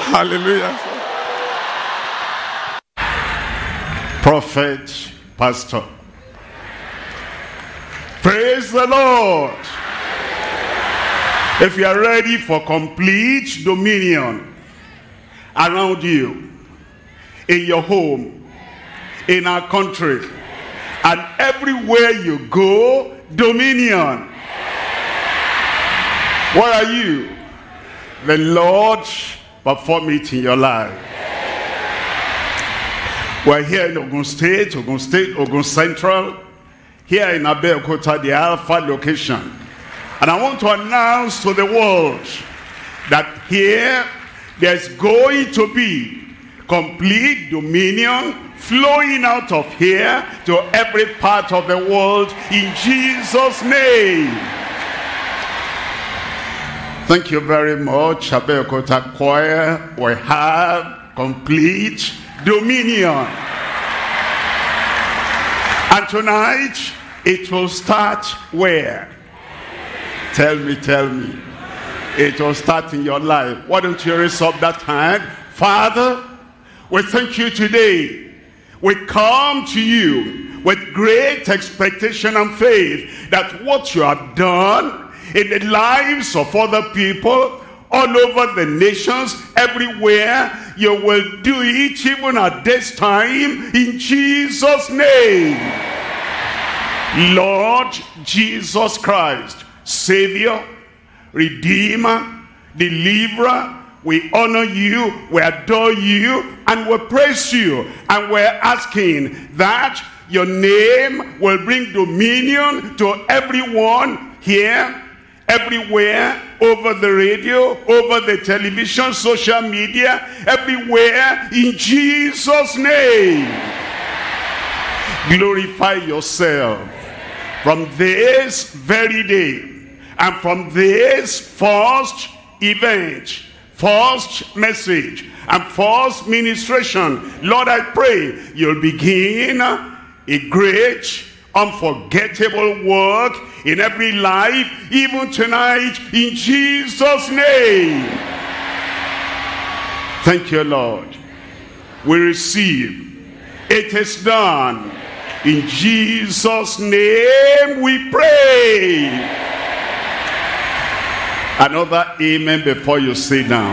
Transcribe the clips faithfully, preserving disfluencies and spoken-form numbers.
Hallelujah. Prophet, pastor. Praise the Lord. If you are ready for complete dominion around you, in your home, in our country, and everywhere you go, dominion. Where are you? The Lord perform it in your life. We're here in Ogun State, Ogun State, Ogun Central, here in Abeokuta, the Alpha location. And I want to announce to the world that here there's going to be complete dominion flowing out of here to every part of the world in Jesus' name. Thank you very much, Abeokuta Choir. We have complete dominion. And tonight, it will start where? Tell me, tell me. It will start in your life. Why don't you raise up that hand? Father, we thank you today. We come to you with great expectation and faith that what you have done in the lives of other people all over the nations, everywhere, you will do it even at this time in Jesus' name. Lord Jesus Christ, Savior, Redeemer, Deliverer, we honor you, we adore you, and we praise you. And we're asking that your name will bring dominion to everyone here, everywhere, over the radio, over the television, social media, everywhere, in Jesus' name. Glorify yourself from this very day. And from this first event, first message, and first ministration, Lord, I pray you'll begin a great, unforgettable work in every life, even tonight, in Jesus' name. Thank you, Lord. We receive. It is done. In Jesus' name we pray. Another amen before you sit down.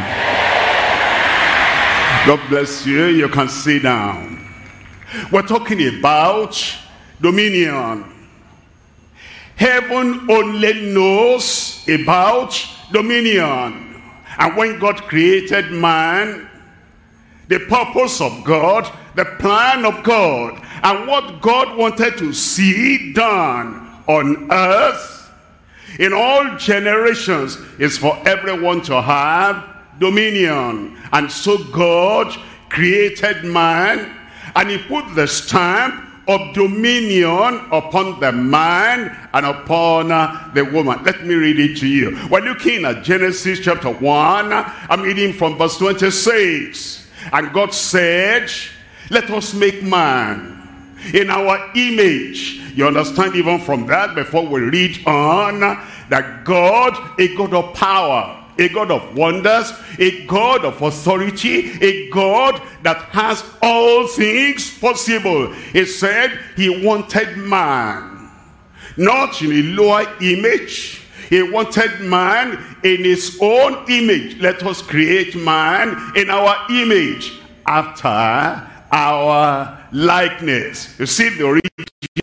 God bless you. You can sit down. We're talking about dominion. Heaven only knows about dominion. And when God created man, the purpose of God, the plan of God, and what God wanted to see done on earth in all generations is for everyone to have dominion. And so God created man, and he put the stamp of dominion upon the man and upon uh, the woman. Let me read it to you. We're looking at Genesis chapter one. I'm reading from verse twenty-six. And God said, let us make man in our image. You understand even from that, before we read on, that God, a God of power, a God of wonders, a God of authority, a God that has all things possible. He said he wanted man, not in a lower image. He wanted man in his own image. Let us create man in our image, after our likeness. You see the original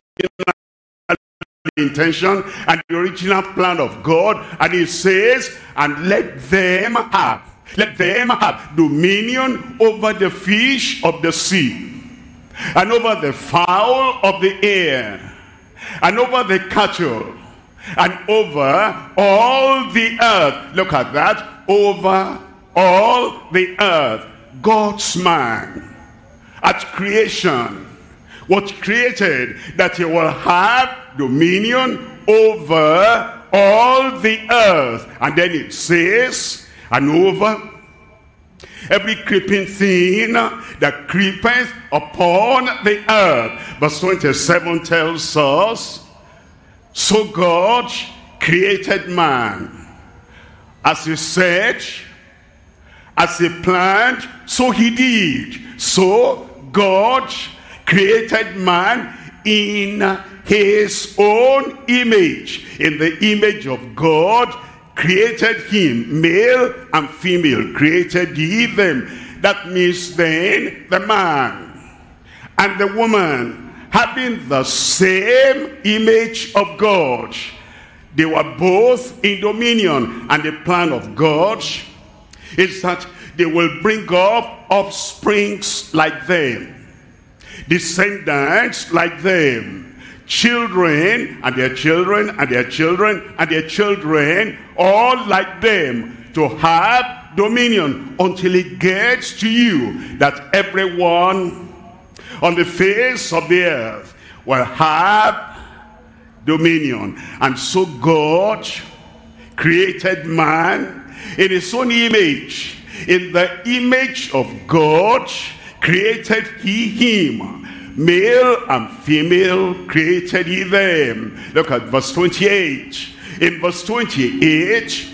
intention and the original plan of God, and he says, and let them have let them have dominion over the fish of the sea, and over the fowl of the air, and over the cattle, and over all the earth. Look at that. Over all the earth. God's man at creation was created that he will have dominion over all the earth. And then it says, and over every creeping thing that creepeth upon the earth. Verse twenty-seven tells us, so God created man, as he said, As he planned, so he did. So God created man in his own image. In the image of God created him, male and female created he them. That means then the man and the woman, having the same image of God, they were both in dominion. And the plan of God is that they will bring up offsprings like them, descendants like them, children and their children and their children and their children, all like them, to have dominion, until it gets to you that everyone on the face of the earth will have dominion. And so God created man in his own image. In the image of God created he him. Male and female created he them. Look at verse twenty-eight. In verse twenty-eight,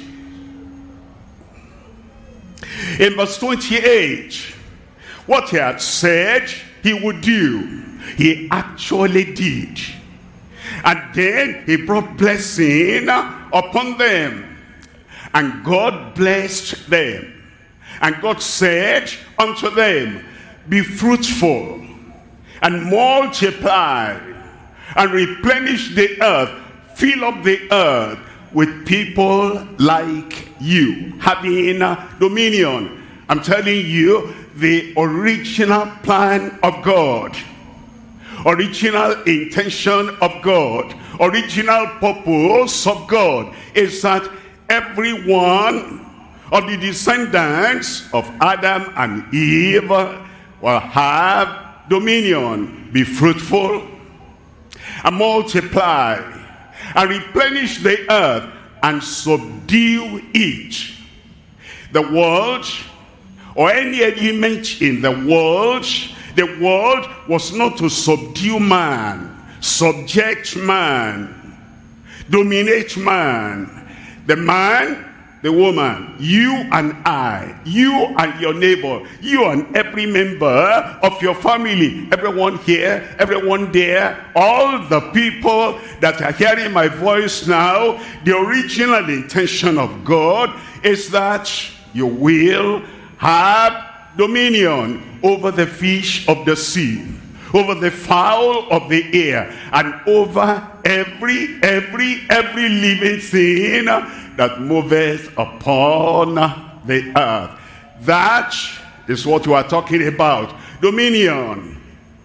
in verse twenty-eight, what he had said he would do, he actually did. And then he brought blessing upon them. And God blessed them. And God said unto them, be fruitful and multiply and replenish the earth, fill up the earth with people like you, having dominion. I'm telling you, the original plan of God, original intention of God, original purpose of God is that everyone of the descendants of Adam and Eve will have dominion, be fruitful and multiply and replenish the earth and subdue it. The world, or any element in the world, the world was not to subdue man, subject man, dominate man. The man, the woman, you and I, you and your neighbor, you and every member of your family, everyone here, everyone there, all the people that are hearing my voice now, the original intention of God is that you will have dominion over the fish of the sea, over the fowl of the air, and over every, every, every living thing that moveth upon the earth. That is what we are talking about. Dominion.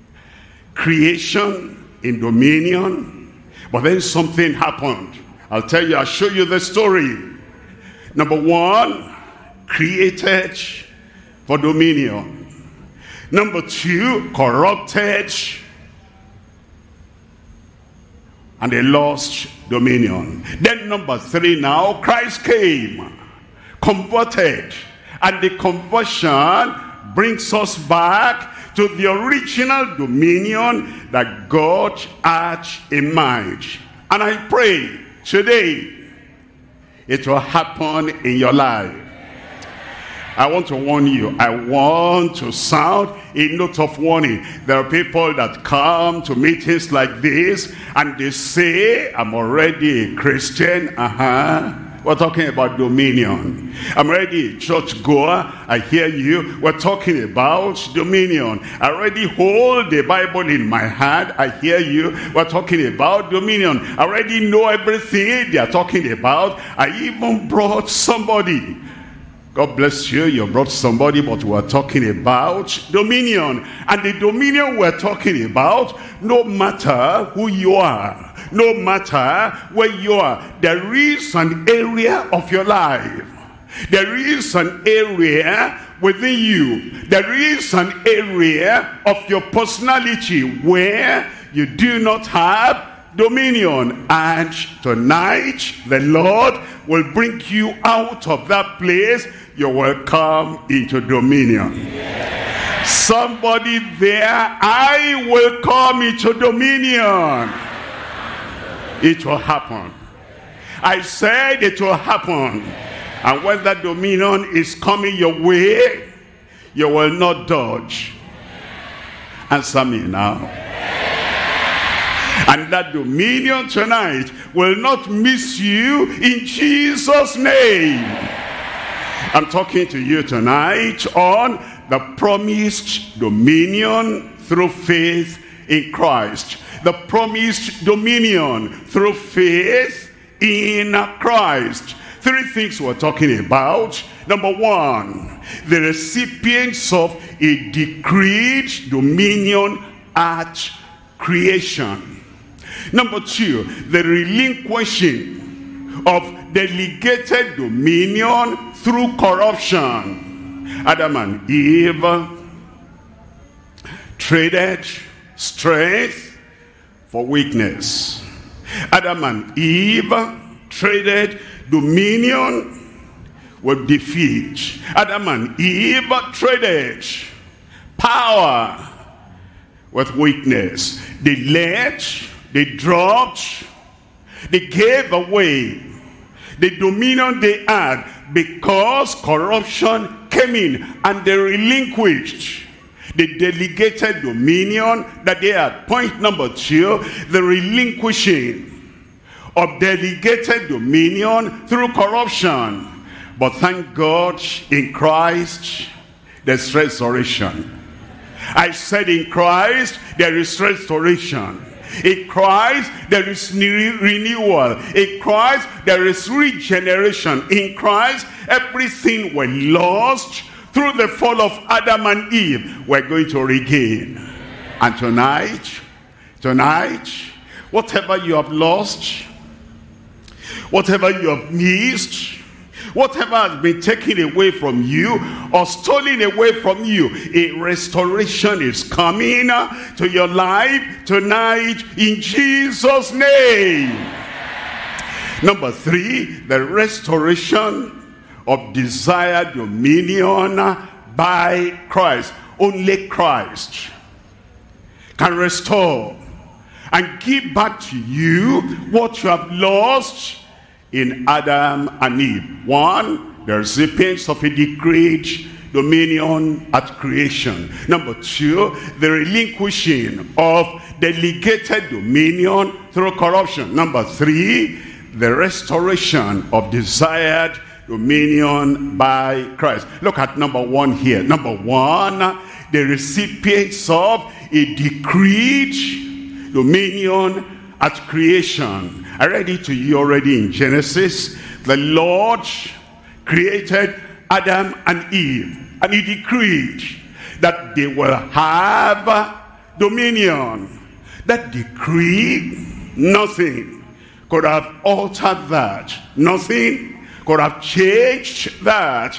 Creation in dominion. But then something happened. I'll tell you, I'll show you the story. Number one, created for dominion. Number two, corrupted, and they lost dominion. Then number three now, Christ came, converted, and the conversion brings us back to the original dominion that God had in mind. And I pray today it will happen in your life. I want to warn you, I want to sound a note of warning. There are people that come to meetings like this and they say, I'm already a Christian. Uh-huh. We're talking about dominion. I'm already a church goer. I hear you. We're talking about dominion. I already hold the Bible in my hand. I hear you. We're talking about dominion. I already know everything they're talking about. I even brought somebody. God bless you, you brought somebody, but we're talking about dominion. And the dominion we're talking about, no matter who you are, no matter where you are, there is an area of your life. There is an area within you. There is an area of your personality where you do not have dominion. And tonight, the Lord will bring you out of that place. You will come into dominion. Yeah. Somebody there, I will come into dominion. It will happen. I said it will happen. And when that dominion is coming your way, you will not dodge. Answer me now. And that dominion tonight will not miss you in Jesus' name. I'm talking to you tonight on the promised dominion through faith in Christ. The promised dominion through faith in Christ. Three things we're talking about. Number one, the recipients of a decreed dominion at creation. Number two, the relinquishing of delegated dominion through corruption. Adam and Eve traded strength for weakness. Adam and Eve traded dominion with defeat. Adam and Eve traded power with weakness. They let, they dropped, they gave away the dominion they had because corruption came in, and they relinquished the delegated dominion that they had. Point number two, the relinquishing of delegated dominion through corruption. But thank God, in Christ there's restoration. I said in Christ there is restoration. In Christ there is renewal. In Christ there is regeneration. In Christ everything we lost through the fall of Adam and Eve we're going to regain. And tonight, tonight, whatever you have lost, whatever you have missed, whatever has been taken away from you or stolen away from you, a restoration is coming to your life tonight in Jesus' name. Number three, the restoration of desired dominion by Christ. Only Christ can restore and give back to you what you have lost in Adam and Eve. One, the recipients of a decreed dominion at creation. Number two, the relinquishing of delegated dominion through corruption. Number three, the restoration of desired dominion by Christ. Look at number one here. Number one, the recipients of a decreed dominion at creation. I read it to you already in Genesis. The Lord created Adam and Eve, and he decreed that they will have dominion. That decree, nothing could have altered that. Nothing could have changed that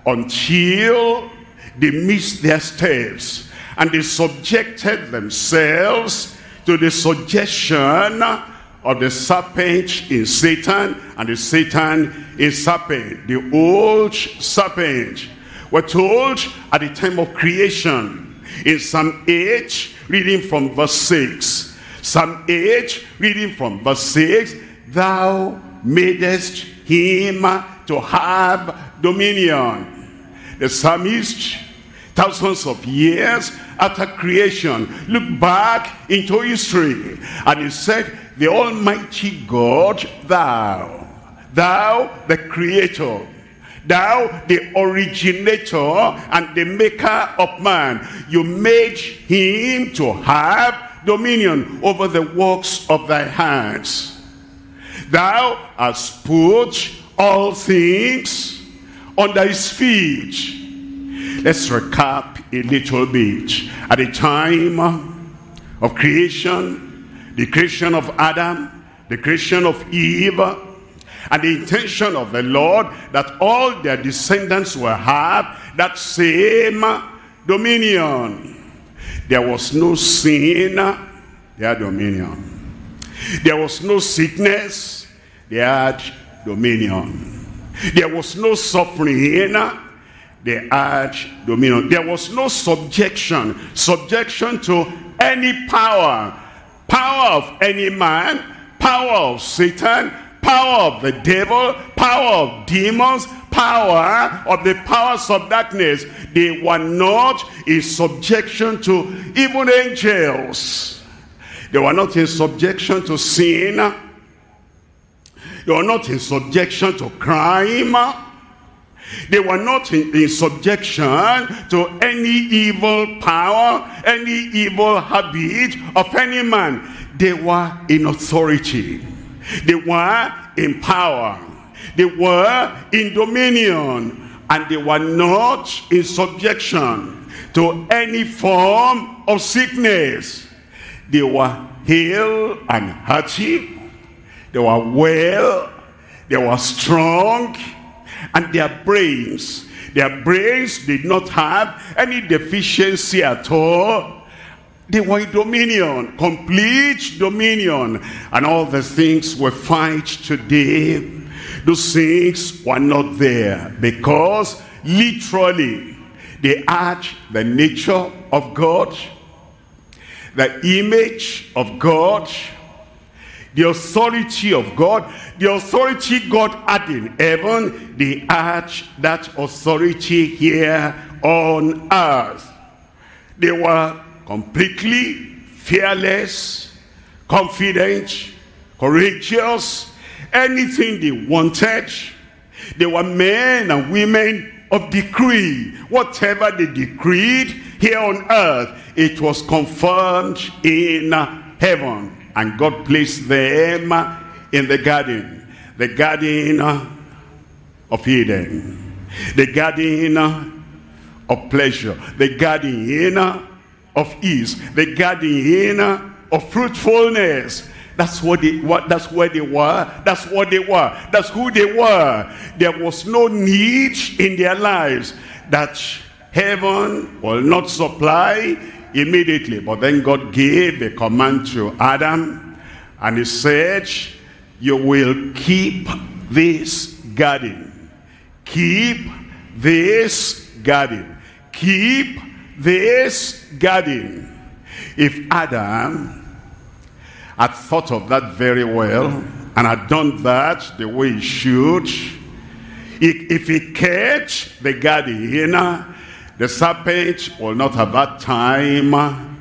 until they missed their steps and they subjected themselves to the suggestion of the serpent in Satan, and the Satan in serpent. The old serpent. We're told at the time of creation in Psalm eight, reading from verse six. Psalm eight, reading from verse six. Thou madest him to have dominion. The psalmist, thousands of years after creation, looked back into history, and he said, the Almighty God, thou, thou the creator, thou the originator and the maker of man, you made him to have dominion over the works of thy hands. Thou hast put all things under his feet. Let's recap a little bit. At the time of creation, the creation of Adam, the creation of Eve, and the intention of the Lord that all their descendants will have that same dominion. There was no sin, they had dominion. There was no sickness, they had dominion. There was no suffering, they had dominion. There was no subjection, subjection to any power. Power of any man, power of Satan, power of the devil, power of demons, power of the powers of darkness. They were not in subjection to even angels. They were not in subjection to sin. They were not in subjection to crime. They were not in, in subjection to any evil power, any evil habit of any man. They were in authority. They were in power. They were in dominion. And they were not in subjection to any form of sickness. They were hale and hearty. They were well. They were strong. And their brains, their brains did not have any deficiency at all. They were in dominion, complete dominion. And all the things we find today, those things were not there, because literally they had the nature of God, the image of God, the authority of God. The authority God had in heaven, they had that authority here on earth. They were completely fearless, confident, courageous. Anything they wanted, they were men and women of decree. Whatever they decreed here on earth, it was confirmed in heaven. And God placed them in the garden, the garden of Eden, the garden of pleasure, the garden of ease, the garden of fruitfulness. That's what they what that's where they were. That's what they were. That's who they were. There was no need in their lives that heaven will not supply immediately. But then God gave a command to Adam, and he said, you will keep this garden. Keep this garden. Keep this garden. If Adam had thought of that very well and had done that the way he should, if he kept the garden, the serpent will not have that time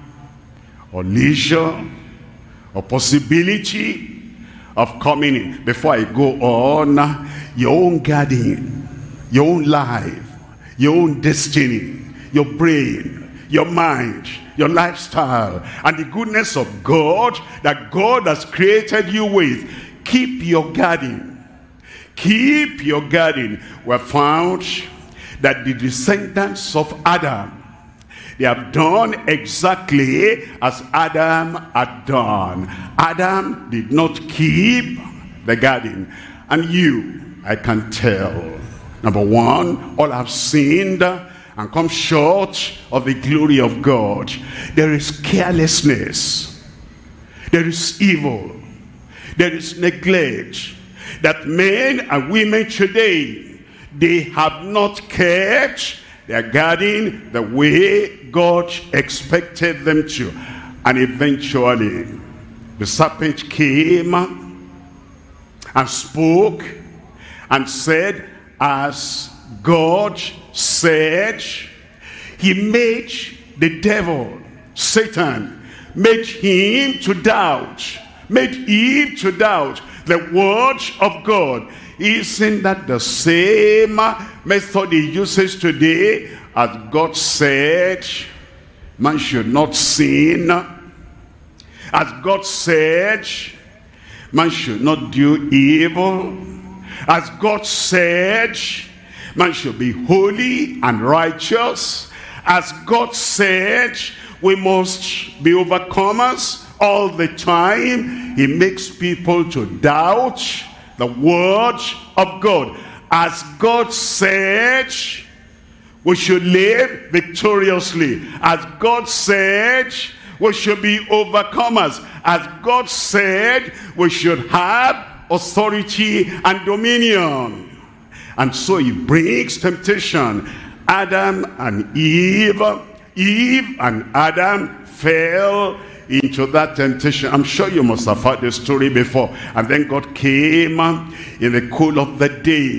or leisure or possibility of coming in. Before I go on, your own garden, your own life, your own destiny, your brain, your mind, your lifestyle, and the goodness of God that God has created you with. Keep your garden. Keep your garden. We found that the descendants of Adam, they have done exactly as Adam had done. Adam did not keep the garden. And you, I can tell, number one, all have sinned and come short of the glory of God. There is carelessness. There is evil. There is neglect. That men and women today, they have not kept their garden the way God expected them to. And eventually, the serpent came and spoke and said, as God said. He made the devil, Satan, made him to doubt, made Eve to doubt the word of God. Isn't that the same method he uses today? As God said, man should not sin. As God said, man should not do evil. As God said, man should be holy and righteous. As God said, we must be overcomers all the time. He makes people to doubt the word of God. As God said, we should live victoriously. As God said, we should be overcomers. As God said, we should have authority and dominion. And so he brings temptation. Adam and Eve, Eve and Adam fell into that temptation. I'm sure you must have heard the story before. And then God came in the cool of the day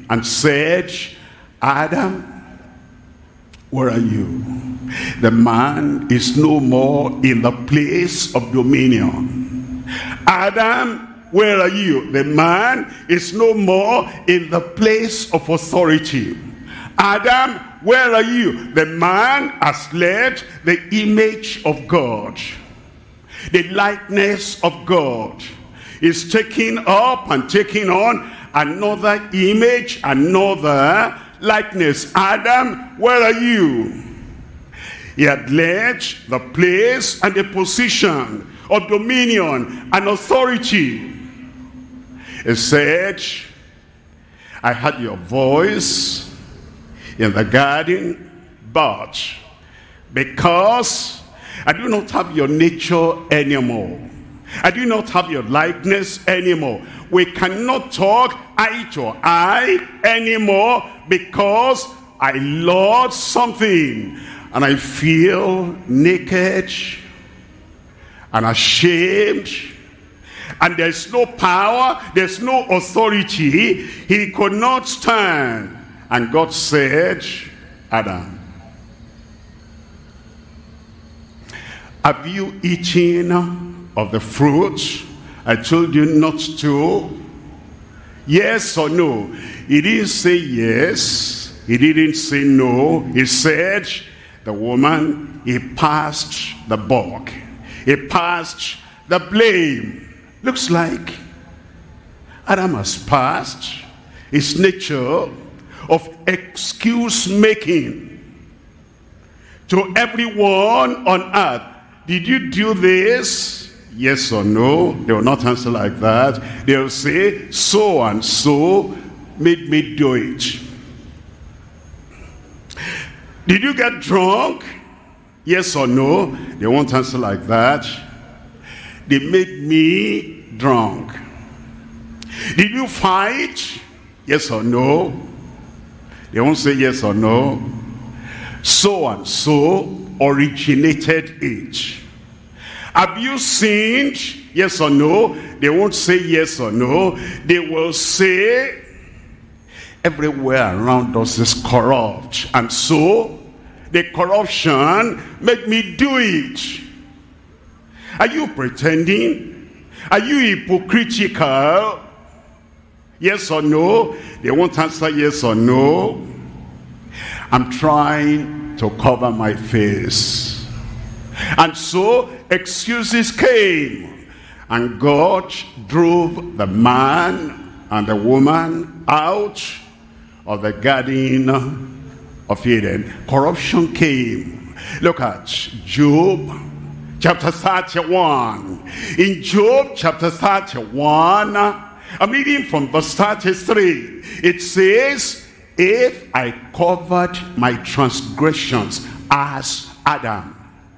and said, Adam, where are you? The man is no more in the place of dominion. Adam, where are you? The man is no more in the place of authority. Adam, where are you? The man has left the image of God. The likeness of God is taking up and taking on another image, another likeness. Adam, where are you? He had left the place and the position of dominion and authority. He said, I heard your voice in the garden, but because I do not have your nature anymore, I do not have your likeness anymore, we cannot talk eye to eye anymore, because I lost something and I feel naked and ashamed, and there's no power, there's no authority. He could not stand. And God said, Adam, have you eaten of the fruit I told you not to? Yes or no? He didn't say yes. He didn't say no. He said, the woman, he passed the buck. He passed the blame. Looks like Adam has passed his nature of excuse making to everyone on earth. Did you do this? Yes or no? They will not answer like that. They will say, so and so made me do it. Did you get drunk? Yes or no? They won't answer like that. They made me drunk. Did you fight? Yes or no? They won't say yes or no. So and so originated it. Have you sinned? Yes or no? They won't say yes or no. They will say everywhere around us is corrupt, and so the corruption made me do it. Are you pretending? Are you hypocritical? Yes or no? They won't answer yes or no. I'm trying to cover my face. And so excuses came, and God drove the man and the woman out of the garden of Eden. Corruption came. Look at Job chapter thirty-one. In Job chapter thirty-one, I'm reading from verse thirty-three. It says, if I covered my transgressions as Adam,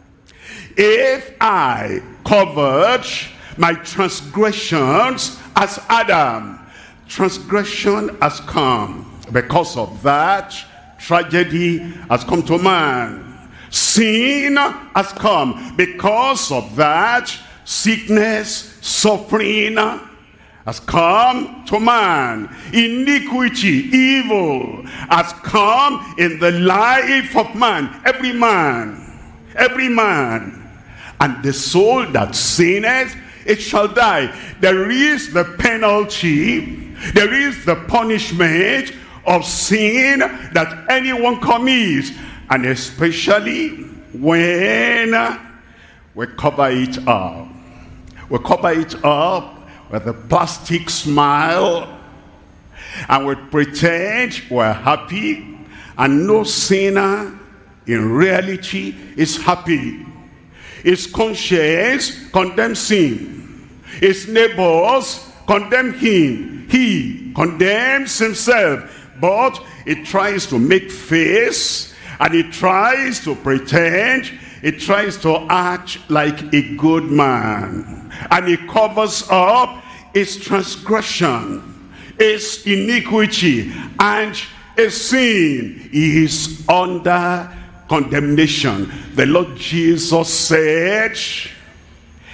if I covered my transgressions as Adam, transgression has come. Because of that, tragedy has come to man. Sin has come. Because of that, sickness, suffering has come to man. Iniquity, evil has come in the life of man. Every man, every man. And the soul that sinneth, it shall die. There is the penalty, there is the punishment of sin that anyone commits, and especially when we cover it up. We cover it up with a plastic smile, and we pretend we're happy, and no sinner in reality is happy. His conscience condemns him. His neighbors condemn him. He condemns himself. But he tries to make face, and he tries to pretend, he tries to act like a good man. And he covers up his transgression, his iniquity, and his sin. He is under condemnation. The Lord Jesus said,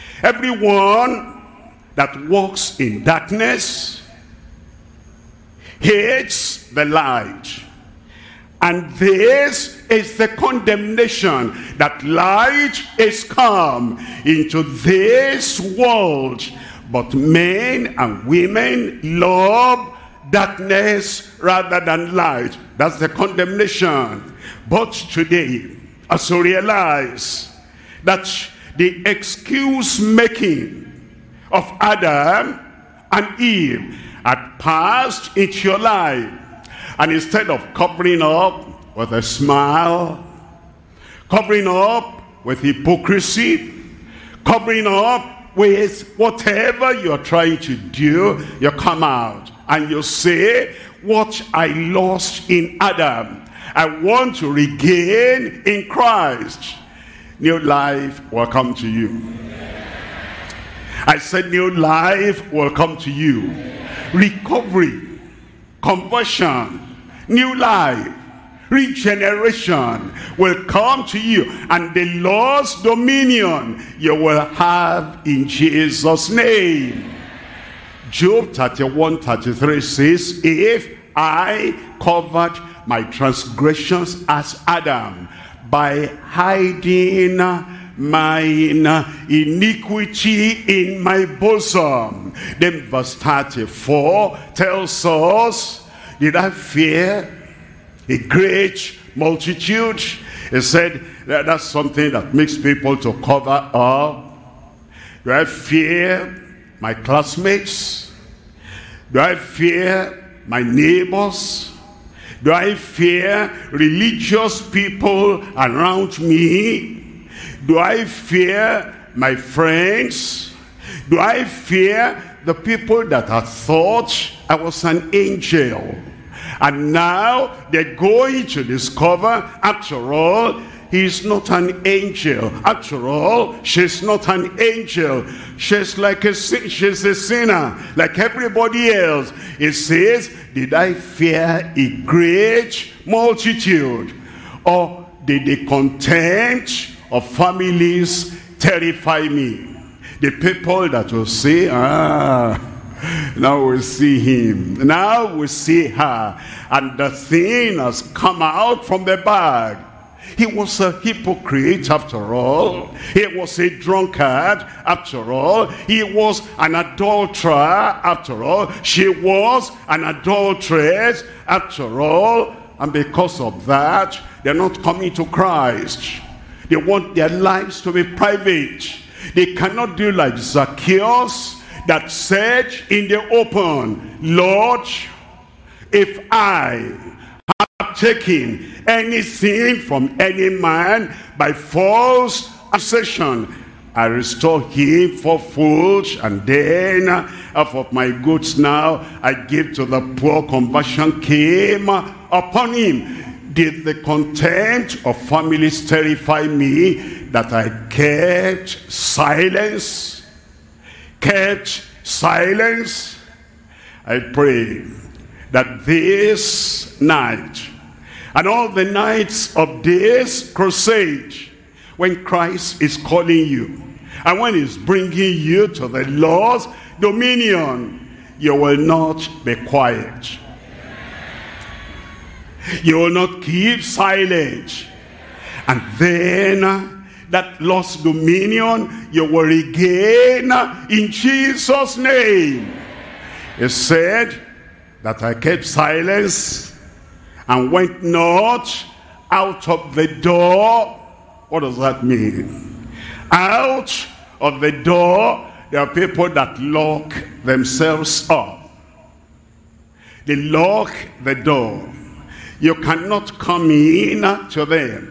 everyone that walks in darkness hates the light. And this is the condemnation, that light is come into this world, but men and women love darkness rather than light. That's the condemnation. But today, as you realize that the excuse making of Adam and Eve had passed into your life, and instead of covering up with a smile, covering up with hypocrisy, covering up with whatever you're trying to do, you come out and you say, what I lost in Adam, I want to regain in Christ. New life will come to you. I said new life will come to you. Recovery, conversion, new life, regeneration will come to you, and the Lord's dominion you will have in Jesus' name. Job thirty-one thirty-three says, if I covered my transgressions as Adam by hiding mine iniquity in my bosom. Then verse thirty-four tells us, did I fear a great multitude? He said that that's something that makes people to cover up. Do I fear my classmates? Do I fear my neighbors? Do I fear religious people around me? Do I fear my friends? Do I fear the people that I thought I was an angel? And now they're going to discover, after all, he's not an angel. After all, she's not an angel. She's like a she's a sinner, like everybody else. It says, did I fear a great multitude? Or did the contempt of families terrify me? The people that will say, ah, now we see him, now we see her, and the thing has come out from the bag. He was a hypocrite after all. He was a drunkard after all. He was an adulterer after all. She was an adulteress after all. And because of that, they're not coming to Christ. They want their lives to be private. They cannot do like Zacchaeus that said in the open, Lord, if I have taken anything from any man by false accusation, I restore him fourfold, and then half of my goods now I give to the poor. Conversion came upon him. Did the contempt of families terrify me that I kept silence? Kept silence? I pray that this night and all the nights of this crusade, when Christ is calling you and when he's bringing you to the Lord's dominion, you will not be quiet. You will not keep silent. And then that lost dominion you will regain in Jesus' name. He said that I kept silence and went not out of the door. What does that mean? Out of the door, there are people that lock themselves up. They lock the door. You cannot come in to them.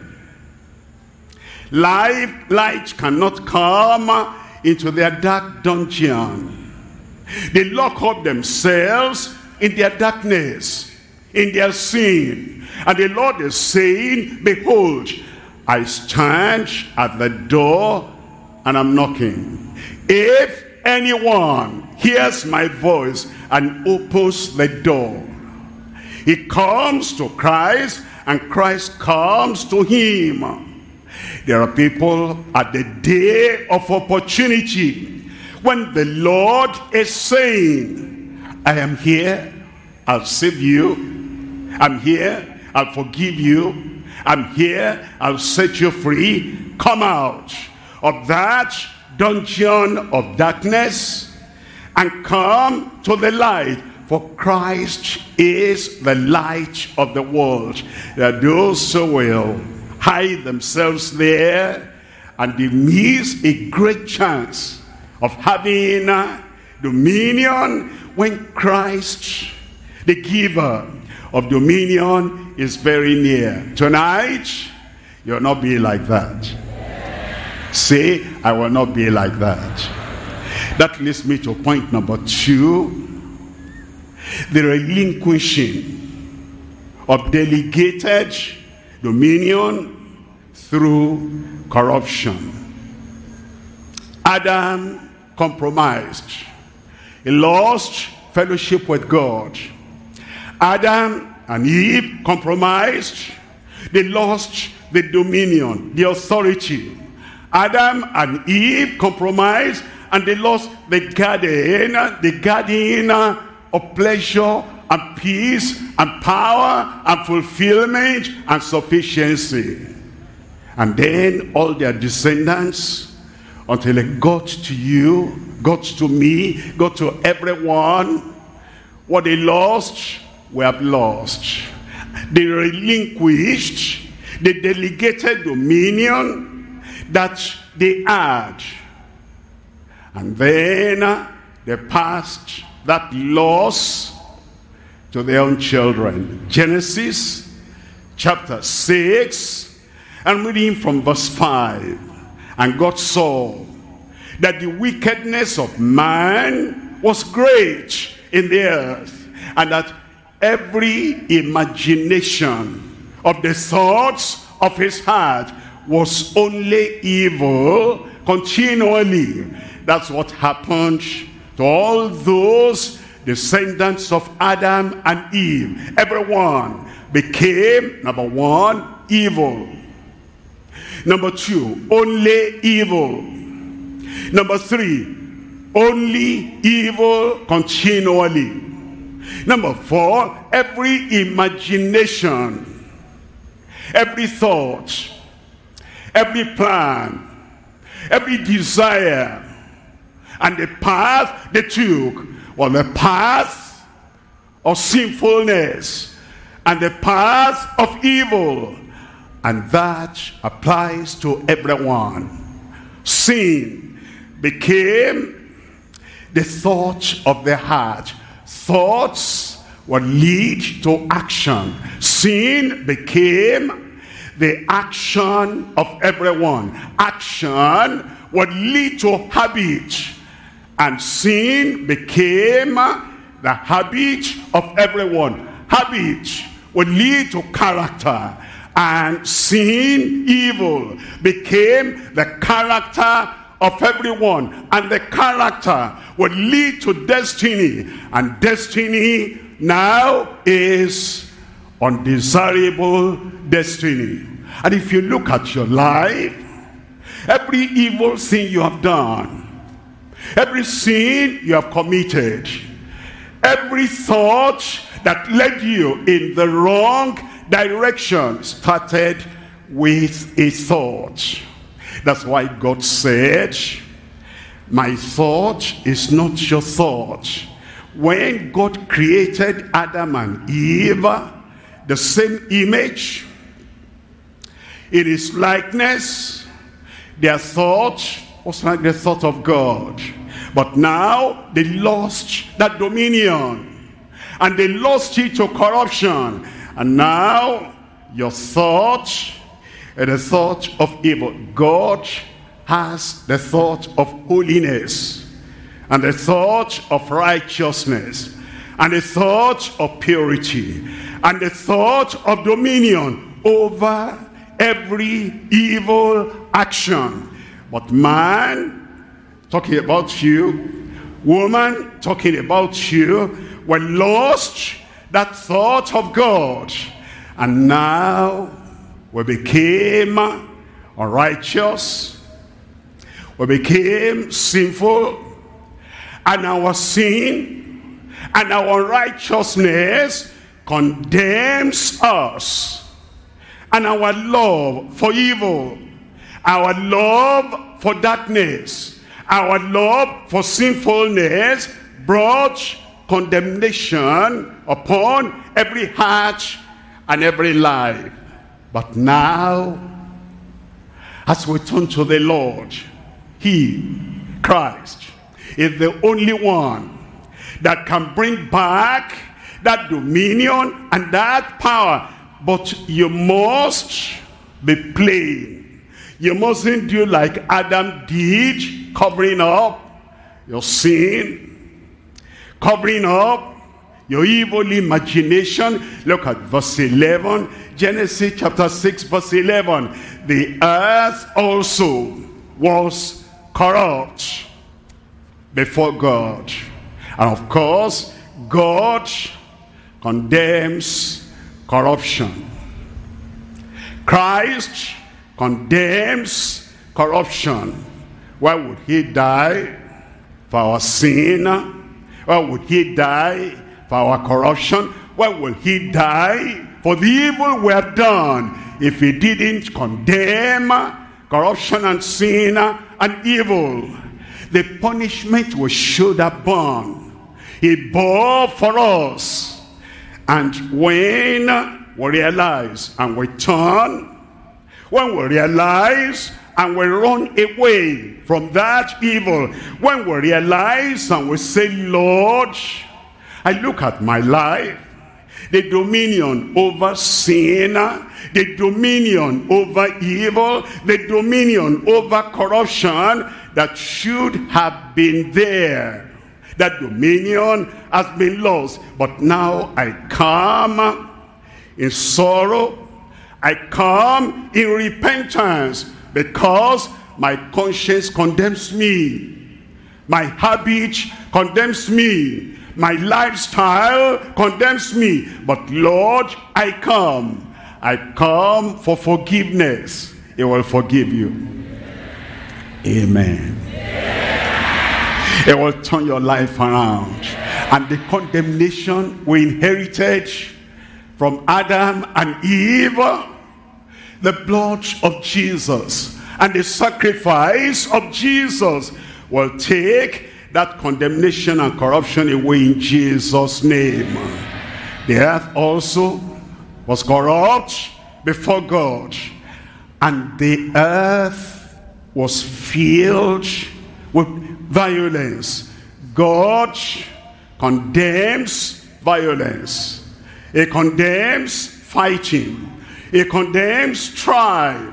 Life, light cannot come into their dark dungeon. They lock up themselves in their darkness, in their sin. And the Lord is saying, behold, I stand at the door and I'm knocking. If anyone hears my voice and opens the door, he comes to Christ and Christ comes to him. There are people at the day of opportunity when the Lord is saying, I am here, I'll save you. I'm here, I'll forgive you. I'm here, I'll set you free. Come out of that dungeon of darkness and come to the light. For Christ is the light of the world. There are those who will hide themselves there, and they miss a great chance of having uh, dominion when Christ, the giver of dominion, is very near. Tonight, you'll not be like that. Say, I will not be like that. That leads me to point number two. The relinquishing of delegated dominion through corruption. Adam compromised. He lost fellowship with God. Adam and Eve compromised. They lost the dominion, the authority. Adam and Eve compromised, and they lost the garden, the garden of pleasure and peace and power and fulfillment and sufficiency. And then all their descendants, until it got to you, got to me, got to everyone, what they lost, we have lost. They relinquished the delegated dominion that they had. And then they passed that loss to their own children. Genesis chapter six, and reading from verse five. And God saw that the wickedness of man was great in the earth, and that every imagination of the thoughts of his heart was only evil continually. That's what happened to all those descendants of Adam and Eve. Everyone became, number one, evil. Number two, only evil. Number three, only evil continually. Number four, every imagination, every thought, every plan, every desire, and the path they took was the path of sinfulness and the path of evil. And that applies to everyone. Sin became the thought of the heart. Thoughts would lead to action. Sin became the action of everyone. Action would lead to habit. And sin became the habit of everyone. Habit would lead to character. And sin, evil, became the character of everyone. And the character would lead to destiny. And destiny now is undesirable destiny. And if you look at your life, every evil thing you have done, every sin you have committed, every thought that led you in the wrong direction started with a thought. That's why God said, my thought is not your thought. When God created Adam and Eve, the same image, in his likeness, their thought was like the thought of God. But now they lost that dominion, and they lost it to corruption. And now your thought is the thought of evil. God has the thought of holiness, and the thought of righteousness, and the thought of purity, and the thought of dominion over every evil action. But man, talking about you, woman, talking about you, were lost that thought of God, and now we became unrighteous, we became sinful, and our sin and our righteousness condemns us. And our love for evil, our love for darkness, our love for sinfulness brought condemnation upon every heart and every life. But now, as we turn to the Lord, he, Christ, is the only one that can bring back that dominion and that power. But you must be plain. You mustn't do like Adam did, covering up your sin, covering up your evil imagination. Look at verse eleven. Genesis chapter six verse eleven. The earth also was corrupt before God. And of course, God condemns corruption. Christ condemns corruption. Why would he die for our sin? Why would he die for our corruption? Why will he die for the evil we have done if he didn't condemn corruption and sin and evil? The punishment we should have borne, he bore for us. And when we realize and we turn, when we realize and we run away from that evil, when we realize and we say, Lord, I look at my life, the dominion over sin, the dominion over evil, the dominion over corruption that should have been there. That dominion has been lost. But now I come in sorrow. I come in repentance because my conscience condemns me. My habit condemns me. My lifestyle condemns me. But Lord, I come. I come for forgiveness. He will forgive you. Amen. It will turn your life around. And the condemnation we inherited from Adam and Eve, the blood of Jesus and the sacrifice of Jesus will take that condemnation and corruption away in Jesus' name. The earth also was corrupt before God, and the earth was filled with violence. God condemns violence. He condemns fighting. He condemns strife.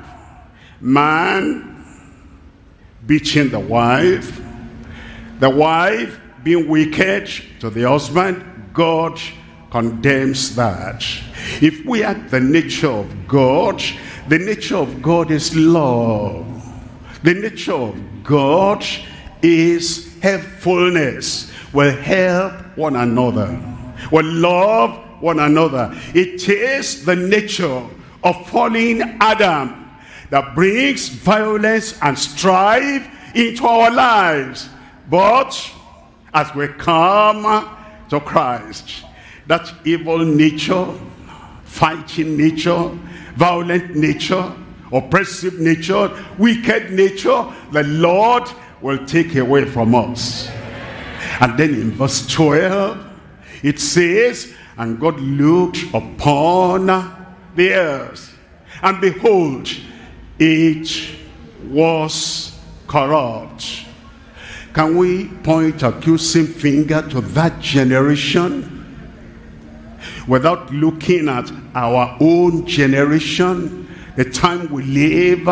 Man beating the wife. The wife being wicked to the husband. God condemns that. If we are the nature of God, the nature of God is love. The nature of God is helpfulness. We'll help one another. We'll love one another. It is the nature of fallen Adam that brings violence and strife into our lives. But as we come to Christ, that evil nature, fighting nature, violent nature, oppressive nature, wicked nature, the Lord will take away from us. And then in verse twelve, it says, and God looked upon the earth, and behold, it was corrupt. Can we point accusing finger to that generation without looking at our own generation, the time we live,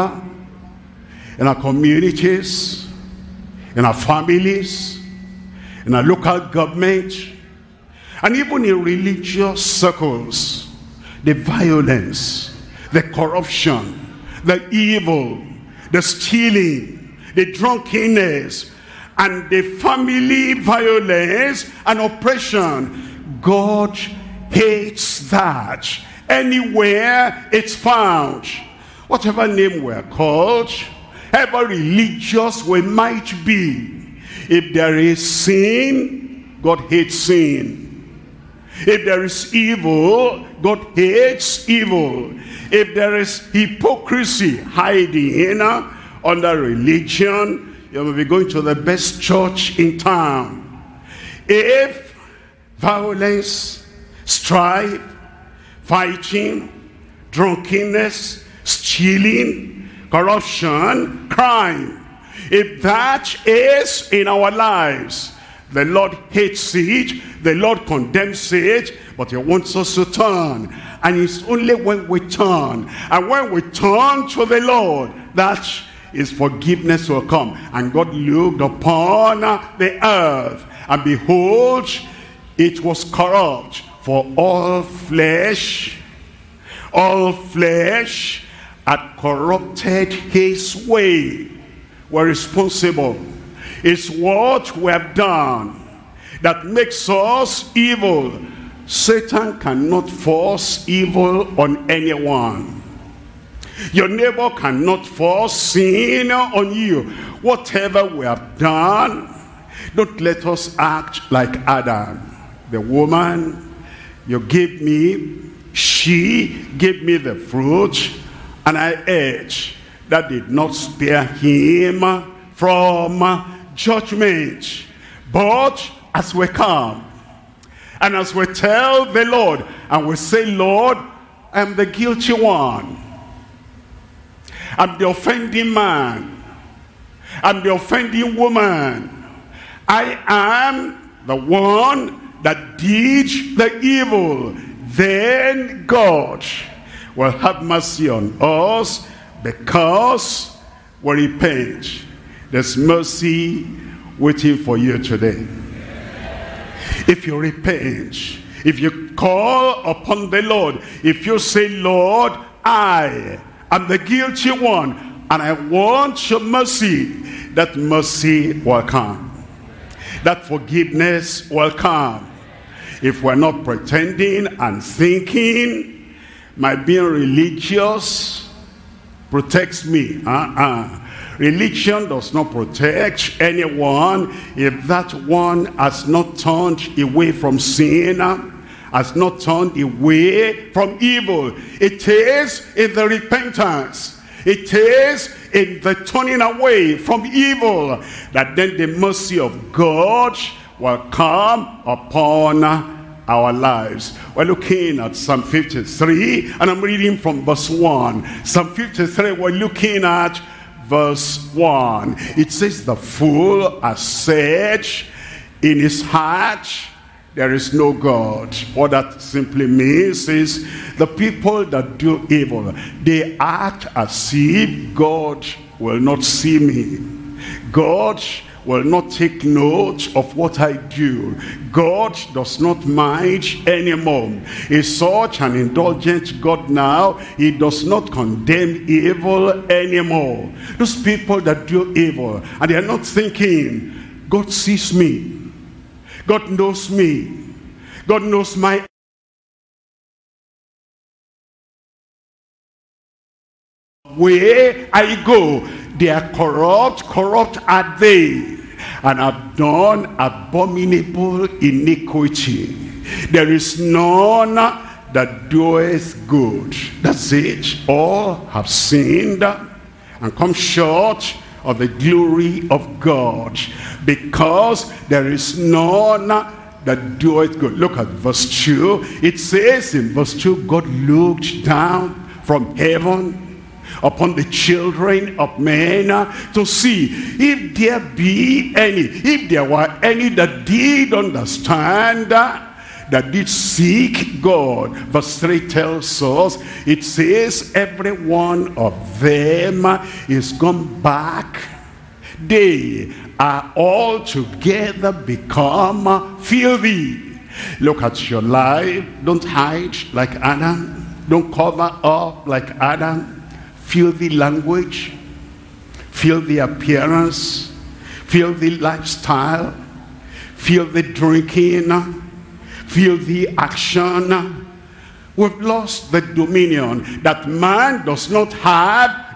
in our communities, in our families, in our local government, and even in religious circles? The violence, the corruption, the evil, the stealing, the drunkenness, and the family violence and oppression. God hates that anywhere it's found. Whatever name we're called, ever religious we might be, if there is sin, God hates sin. If there is evil, God hates evil. If there is hypocrisy hiding under religion, you will be going to the best church in town. If violence, strife, fighting, drunkenness, stealing, corruption, crime, if that is in our lives, the Lord hates it, the Lord condemns it, but he wants us to turn. And it's only when we turn, and when we turn to the Lord, that is forgiveness will come. And God looked upon the earth, and behold, it was corrupt, for all flesh, all flesh had corrupted his way. We're responsible. It's what we have done that makes us evil. Satan cannot force evil on anyone. Your neighbor cannot force sin on you. Whatever we have done, don't let us act like Adam. The woman you gave me, she gave me the fruit, and I ate. That did not spare him from judgment. But as we come, and as we tell the Lord, and we say, Lord, I am the guilty one. I'm the offending man. I'm the offending woman. I am the one that did the evil. Then God will have mercy on us because we repent. There's mercy waiting for you today. If you repent, if you call upon the Lord, if you say, Lord, I am the guilty one, and I want your mercy, that mercy will come. That forgiveness will come. If we're not pretending and thinking, my being religious protects me. Uh-uh. Religion does not protect anyone if that one has not turned away from sin, has not turned away from evil. It is in the repentance, it is in the turning away from evil, that then the mercy of God will come upon our lives. We're looking at Psalm fifty-three, and I'm reading from verse one. Psalm fifty-three, we're looking at verse one. It says, the fool has said in his heart, there is no God. What that simply means is the people that do evil, they act as if God will not see me. God will not take note of what I do. God does not mind anymore. He's such an indulgent God now. He does not condemn evil anymore. Those people that do evil, and they are not thinking, God sees me. God knows me. God knows my way I go. They are corrupt, corrupt are they, and have done abominable iniquity. There is none that doeth good. That's it. All have sinned and come short of the glory of God, because there is none that doeth good. Look at verse two. It says in verse two, God looked down from heaven upon the children of men to see if there be any, if there were any that did understand, that did seek God. Verse three tells us, it says, every one of them is gone back. They are all together become filthy. Look at your life. Don't hide like Adam. Don't cover up like Adam. Filthy language, filthy appearance, filthy lifestyle, filthy drinking, filthy action. We've lost the dominion that man does not have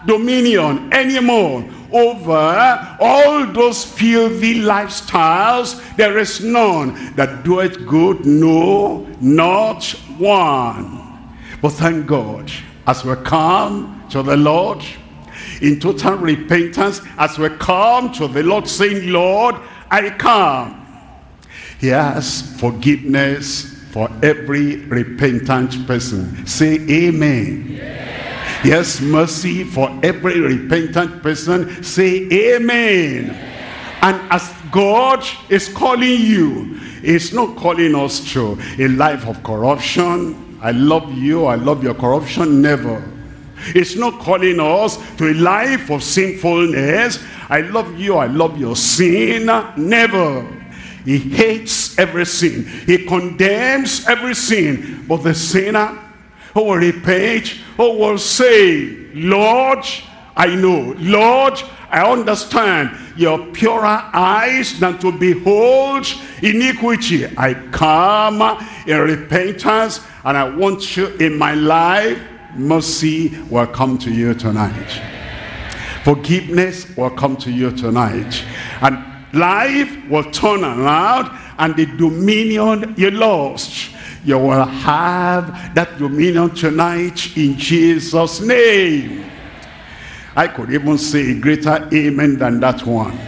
dominion anymore over all those filthy lifestyles. There is none that doeth good, no, not one. But thank God, as we come to the Lord in total repentance, as we come to the Lord saying, Lord, I come, he has forgiveness for every repentant person. Say amen. Yeah. Yes, mercy for every repentant person. Say amen. Yeah. And as God is calling you, he's not calling us to a life of corruption. I love you, I love your corruption. Never. It's not calling us to a life of sinfulness. I love you, I love your sin. Never. He hates every sin. He condemns every sin. But the sinner who will repent, who will say, Lord, I know. Lord, I understand. Your purer eyes than to behold iniquity. I come in repentance, and I want you in my life. Mercy will come to you tonight. Forgiveness will come to you tonight. And life will turn around, and the dominion you lost, you will have that dominion tonight in Jesus' name. I could even say a greater amen than that one.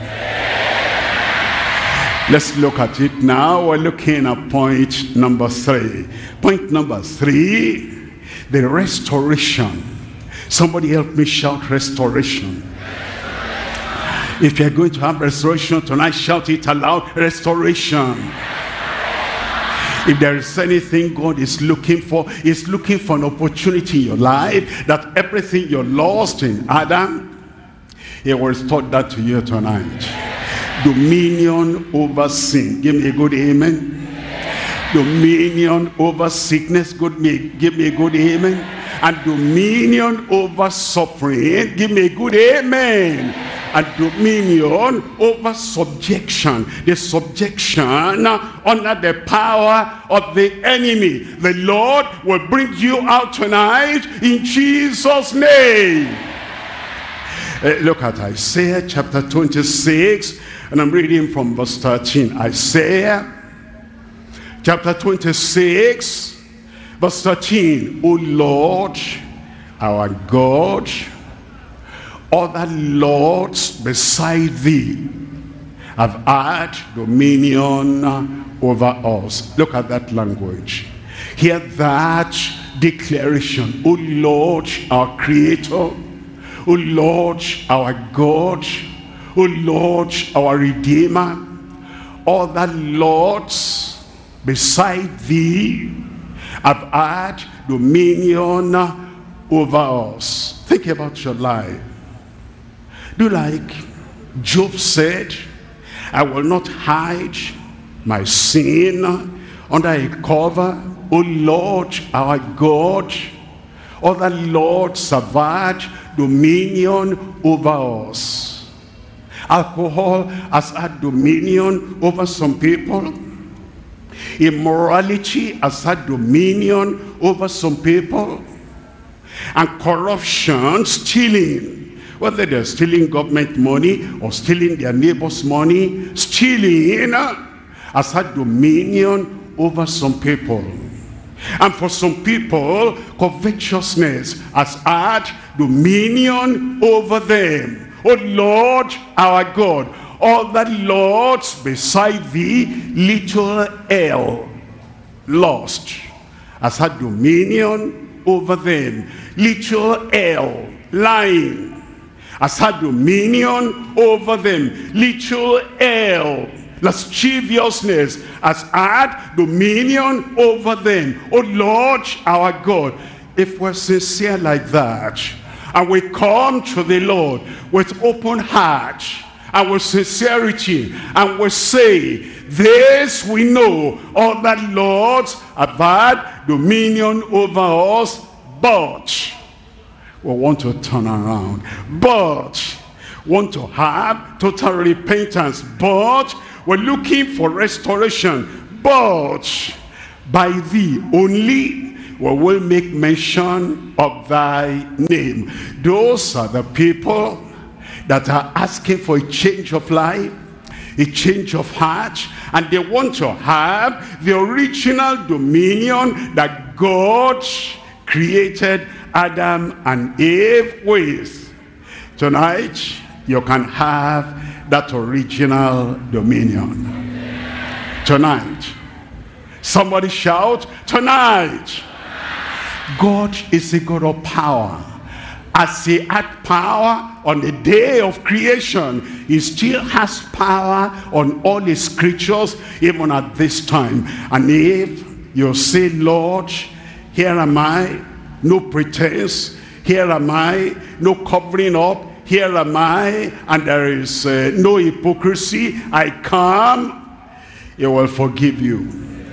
Let's look at it now. We're looking at point number three. Point number three, the restoration. Somebody help me shout restoration. If you're going to have restoration tonight, shout it aloud, restoration. If there is anything God is looking for, he's looking for an opportunity in your life, that everything you lost in Adam, he will restore that to you tonight. Dominion over sin. Give me a good amen. Dominion over sickness. Good me, give me a good amen. And dominion over suffering. Give me a good amen. And dominion over subjection. The subjection under the power of the enemy. The Lord will bring you out tonight in Jesus' name. Uh, look at Isaiah chapter twenty-six, and I'm reading from verse thirteen. Isaiah chapter twenty-six, verse thirteen. O Lord, our God, other lords beside thee have had dominion over us. Look at that language. Hear that declaration. O Lord, our creator. O Lord, our God. O Lord, our redeemer. Other lords beside thee have had dominion over us. Think about your life. Do like Job said, I will not hide my sin under a cover. O Lord, our God, other lords have had dominion over us. Alcohol has had dominion over some people. Immorality has had dominion over some people. And corruption, stealing, whether they're stealing government money or stealing their neighbor's money, stealing has had dominion over some people. And for some people, covetousness has had dominion over them. O Lord, our God, all the lords beside thee, little L, lost, has had dominion over them. Little L, lying, has had dominion over them. Little L, lasciviousness, has had dominion over them. Oh Lord, our God, if we're sincere like that, and we come to the Lord with open heart and with sincerity, and we say, this we know, all that lords have had dominion over us, but we want to turn around, but want to have total repentance, but we're looking for restoration, but by thee only we will make mention of thy name. Those are the people that are asking for a change of life, a change of heart, and they want to have the original dominion that God created Adam and Eve with. Tonight, you can have that original dominion. Tonight. Somebody shout, tonight. God is a God of power. As he had power on the day of creation, he still has power on all his creatures, even at this time. And if you say, Lord, here am I, no pretense, here am I, no covering up, here am I, and there is uh, no hypocrisy, I come, he will forgive you.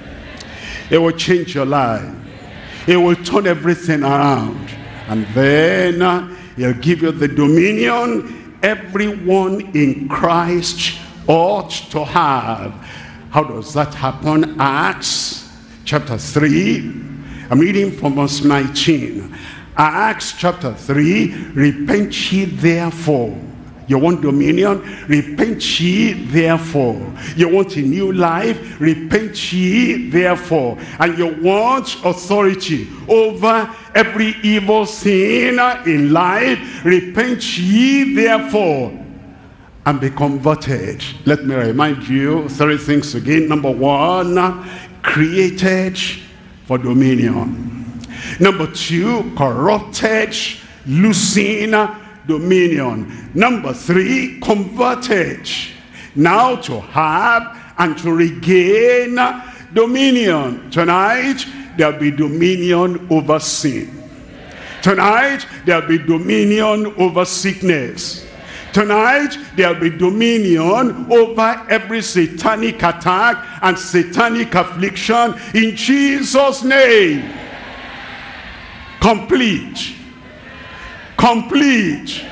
He will change your life. He will turn everything around. And then uh, he'll give you the dominion everyone in Christ ought to have. How does that happen? Acts chapter three. I'm reading from verse nineteen. Acts chapter three. Repent ye therefore. You want dominion? Repent ye therefore. You want a new life? Repent ye therefore. And you want authority over every evil sin in life? Repent ye therefore and be converted. Let me remind you three things again. Number one, created for dominion. Number two, corrupted, losing dominion. Number three, converted, now to have and to regain dominion. Tonight there'll be dominion over sin. Tonight there'll be dominion over sickness. Tonight there'll be dominion over every satanic attack and satanic affliction in Jesus' name. Complete. Complete.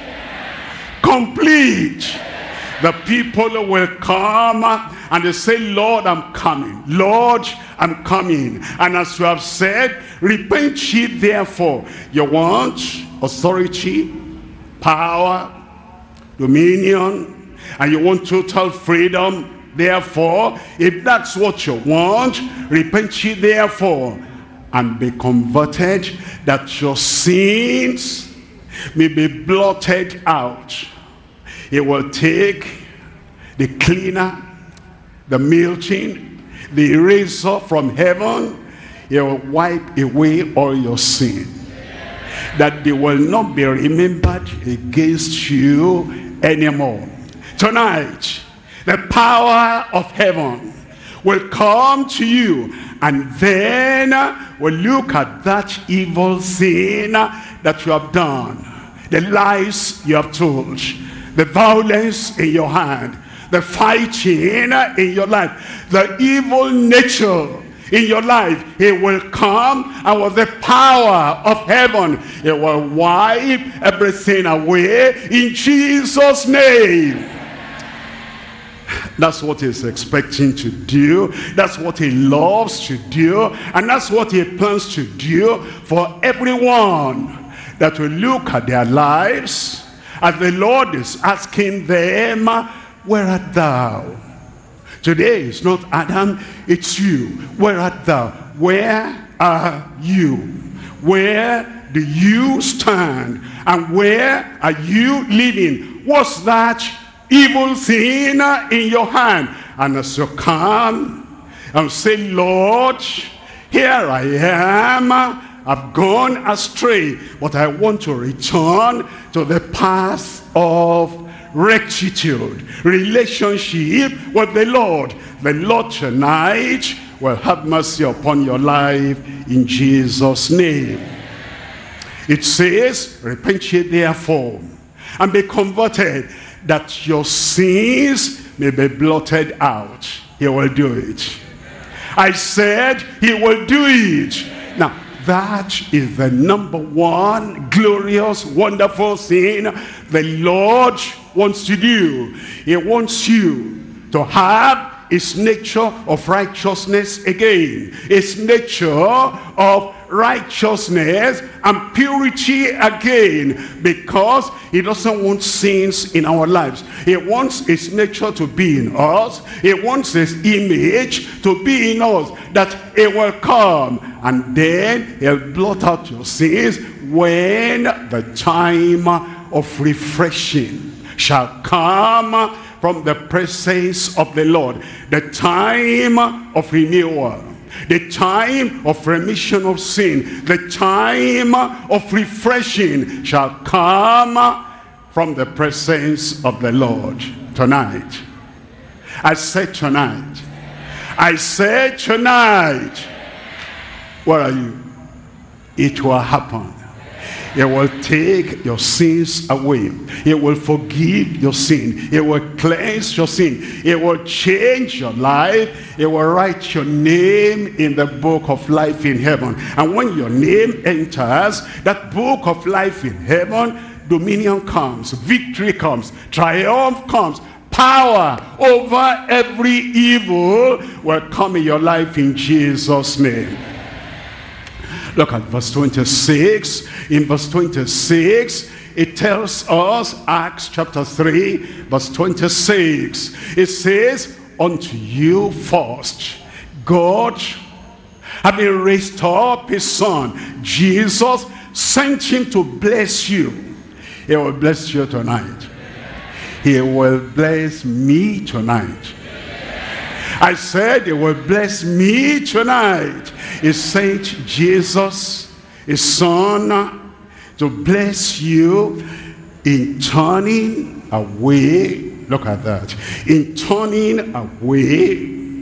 Complete. The people will come and they say, Lord, I'm coming. Lord, I'm coming. And as you have said, repent ye therefore. You want authority, power, dominion, and you want total freedom. Therefore, if that's what you want, repent ye therefore and be converted, that your sins may be blotted out. It will take the cleaner, the melting, the eraser from heaven. It will wipe away all your sin, that they will not be remembered against you anymore. Tonight, the power of heaven will come to you, and then we'll look at that evil sin that you have done, the lies you have told, the violence in your hand, the fighting in your life, the evil nature in your life. It will come, and with the power of heaven, it will wipe everything away in Jesus' name. That's what he's expecting to do. That's what he loves to do. And that's what he plans to do for everyone that will look at their lives as the Lord is asking them, where art thou? Today it's not Adam, it's you. Where art thou? Where are you? Where do you stand? And where are you living? What's that evil thing in your hand? And as you come and say, Lord, here I am, I've gone astray, but I want to return to the path of rectitude, relationship with the Lord. The Lord tonight will have mercy upon your life in Jesus' name. It says, repent ye therefore and be converted, that your sins may be blotted out. He will do it. I said he will do it. Now, that is the number one glorious, wonderful thing the Lord wants to do. He wants you to have his nature of righteousness again. His nature of righteousness and purity again, because he doesn't want sins in our lives. He wants his nature to be in us. He wants his image to be in us, that it will come and then he'll blot out your sins when the time of refreshing shall come from the presence of the Lord. The time of renewal, the time of remission of sin, the time of refreshing shall come from the presence of the Lord. Tonight, I said tonight, I said tonight, where are you? It will happen. It will take your sins away. It will forgive your sin. It will cleanse your sin. It will change your life. It will write your name in the book of life in heaven. And when your name enters that book of life in heaven, dominion comes, victory comes, triumph comes, power over every evil will come in your life in Jesus' name. Look at verse twenty-six. In verse twenty-six, it tells us, Acts chapter three, verse twenty-six. It says, unto you first, God, having raised up his son, Jesus, sent him to bless you. He will bless you tonight. He will bless me tonight. I said he will bless me tonight. He sent Jesus, his son, to bless you in turning away. Look at that. In turning away,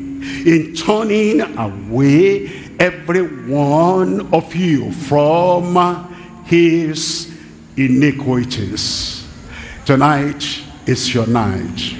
in turning away every one of you from his iniquities. Tonight is your night.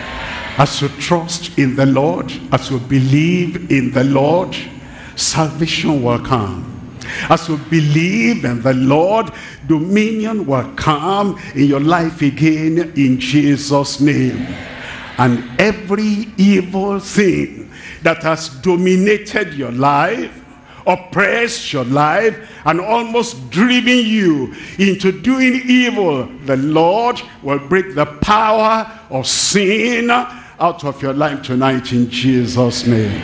As you trust in the Lord, as you believe in the Lord, salvation will come. As you believe in the Lord, dominion will come in your life again in Jesus' name. And every evil thing that has dominated your life, oppressed your life, and almost driven you into doing evil, the Lord will break the power of sin out of your life tonight in Jesus' name.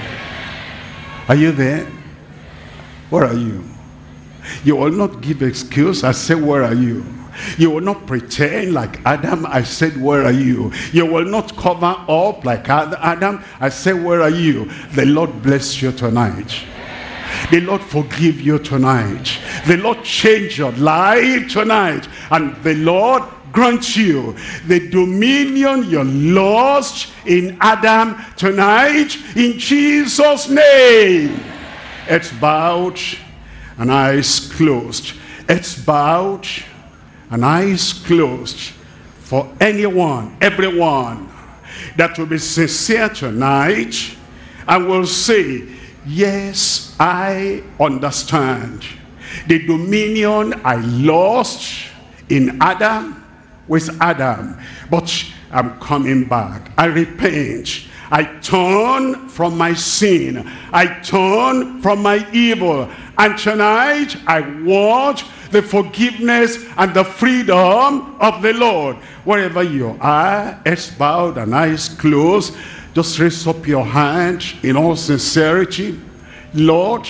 Are you there? Where are you? You will not give excuse. I say, where are you? You will not pretend like Adam. I said, where are you? You will not cover up like Adam. I said, where are you? The Lord bless you tonight. The Lord forgive you tonight. The Lord change your life tonight. And the Lord grant you the dominion you lost in Adam tonight in Jesus' name. It's bowed and eyes closed. It's bowed and eyes closed for anyone, everyone that will be sincere tonight and will say, yes, I understand the dominion I lost in Adam with Adam, but I'm coming back. I repent. I turn from my sin. I turn from my evil. And tonight I want the forgiveness and the freedom of the Lord. Wherever you are, heads bowed and eyes closed, just raise up your hand in all sincerity. Lord,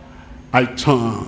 I turn.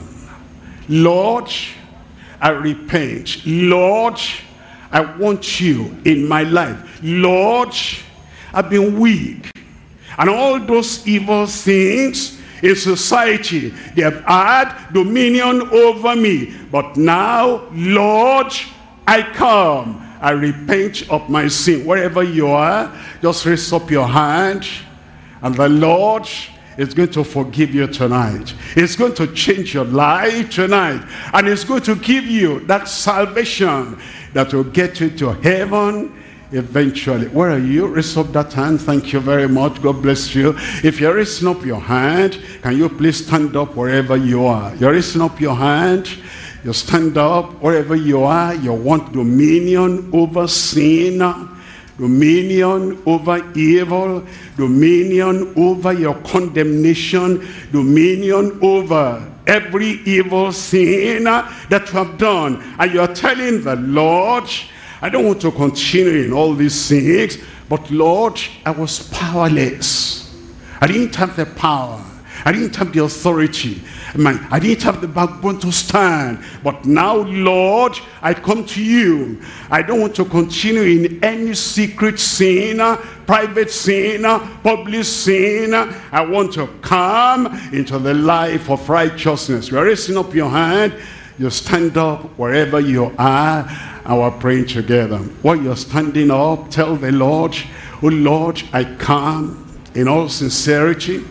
Lord, I repent. Lord, I want you in my life. Lord, I've been weak. And all those evil things in society, they have had dominion over me. But now, Lord, I come. I repent of my sin. Wherever you are, just raise up your hand. And the Lord is going to forgive you tonight. It's going to change your life tonight. And it's going to give you that salvation that will get you to heaven eventually. Where are you? Raise up that hand. Thank you very much. God bless you. If you're raising up your hand, can you please stand up wherever you are? You're raising up your hand. You stand up wherever you are. You want dominion over sin. dominion over evil, dominion over your condemnation, dominion over every evil sin that you have done. And you are telling the Lord, I don't want to continue in all these things, but Lord, I was powerless. I didn't have the power. I didn't have the authority. I didn't have the backbone to stand. But now, Lord, I come to you. I don't want to continue in any secret sin, private sin, public sin. I want to come into the life of righteousness. You are raising up your hand. You stand up wherever you are, and we're praying together. While you're standing up, tell the Lord, oh Lord, I come in all sincerity.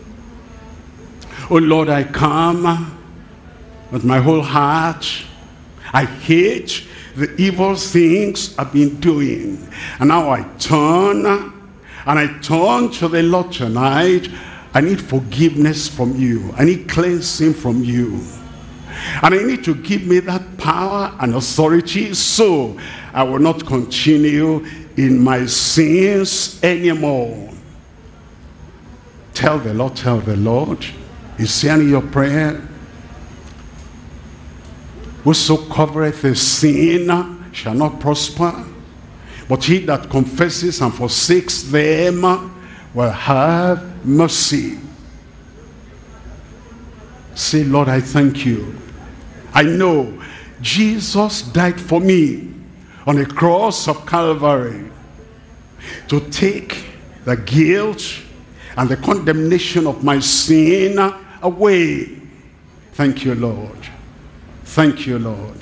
Oh Lord, I come with my whole heart. I hate the evil things I've been doing. And now I turn, and I turn to the Lord tonight. I need forgiveness from you. I need cleansing from you. And I need to give me that power and authority so I will not continue in my sins anymore. Tell the Lord, tell the Lord. Is there in your prayer? Whoso covereth his sin shall not prosper, but he that confesses and forsakes them will have mercy. Say, Lord, I thank you. I know Jesus died for me on the cross of Calvary to take the guilt and the condemnation of my sin away. Thank you, Lord. Thank you, Lord.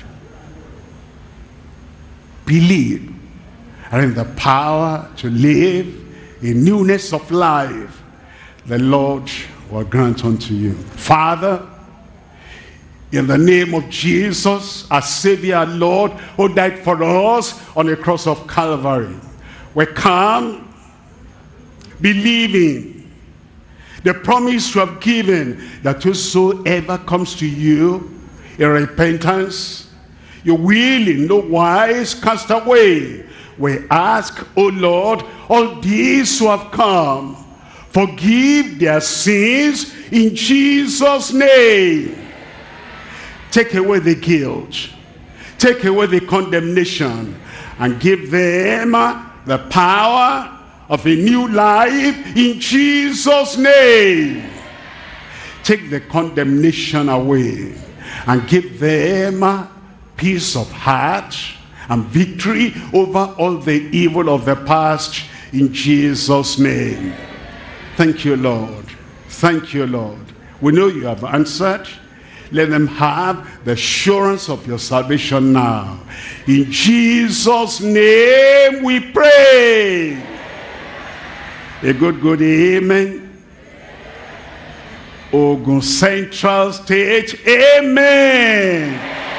Believe and in the power to live in newness of life, the Lord will grant unto you. Father, in the name of Jesus, our Savior and Lord, who died for us on the cross of Calvary, we come believing the promise you have given that whosoever comes to you in repentance, you will in no wise cast away. We ask, O Lord, all these who have come, forgive their sins in Jesus' name. Take away the guilt, take away the condemnation, and give them the power of a new life in Jesus' name. Take the condemnation away and give them peace of heart and victory over all the evil of the past in Jesus' name. Thank you, Lord. Thank you, Lord. We know you have answered. Let them have the assurance of your salvation now. In Jesus' name we pray. A good, good amen. Ogun Central State, amen.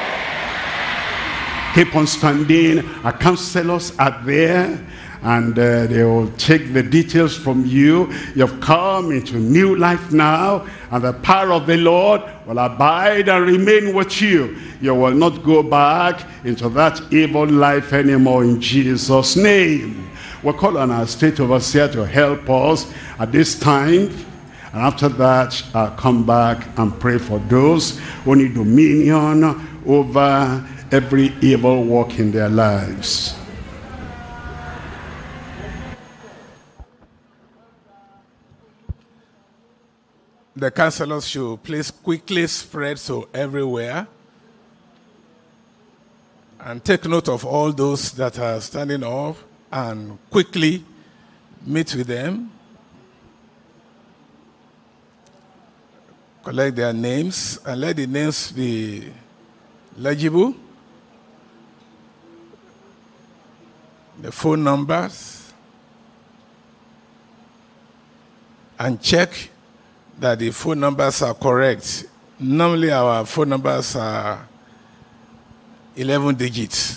Keep on standing. Our counselors are there, and uh, they will take the details from you. You've come into new life now, and the power of the Lord will abide and remain with you. You will not go back into that evil life anymore in Jesus' name. We'll call on our state overseer to help us at this time. And after that, I'll come back and pray for those who need dominion over every evil work in their lives. The counselors should please quickly spread so everywhere. And take note of all those that are standing up and quickly meet with them. Collect their names and let the names be legible. The phone numbers. And check that the phone numbers are correct. Normally our phone numbers are eleven digits.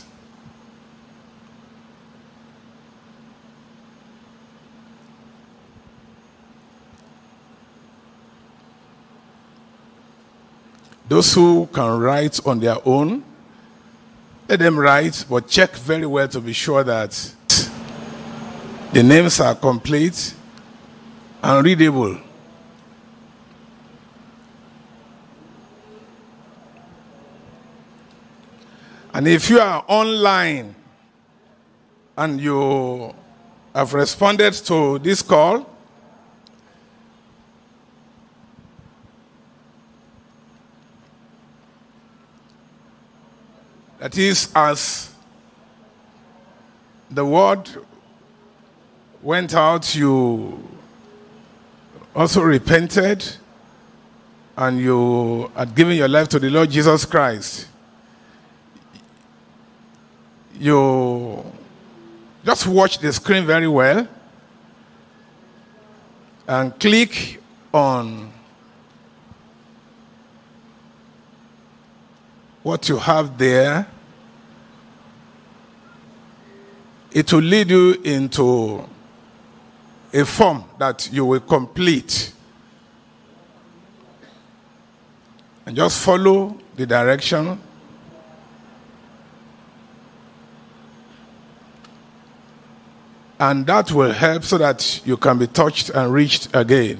Those who can write on their own, let them write, but check very well to be sure that The names are complete and readable. And if you are online and you have responded to this call, that is, as the word went out, you also repented and you had given your life to the Lord Jesus Christ. You just watch the screen very well and click on what you have there. It will lead you into a form that you will complete. And just follow the direction. And that will help so that you can be touched and reached again.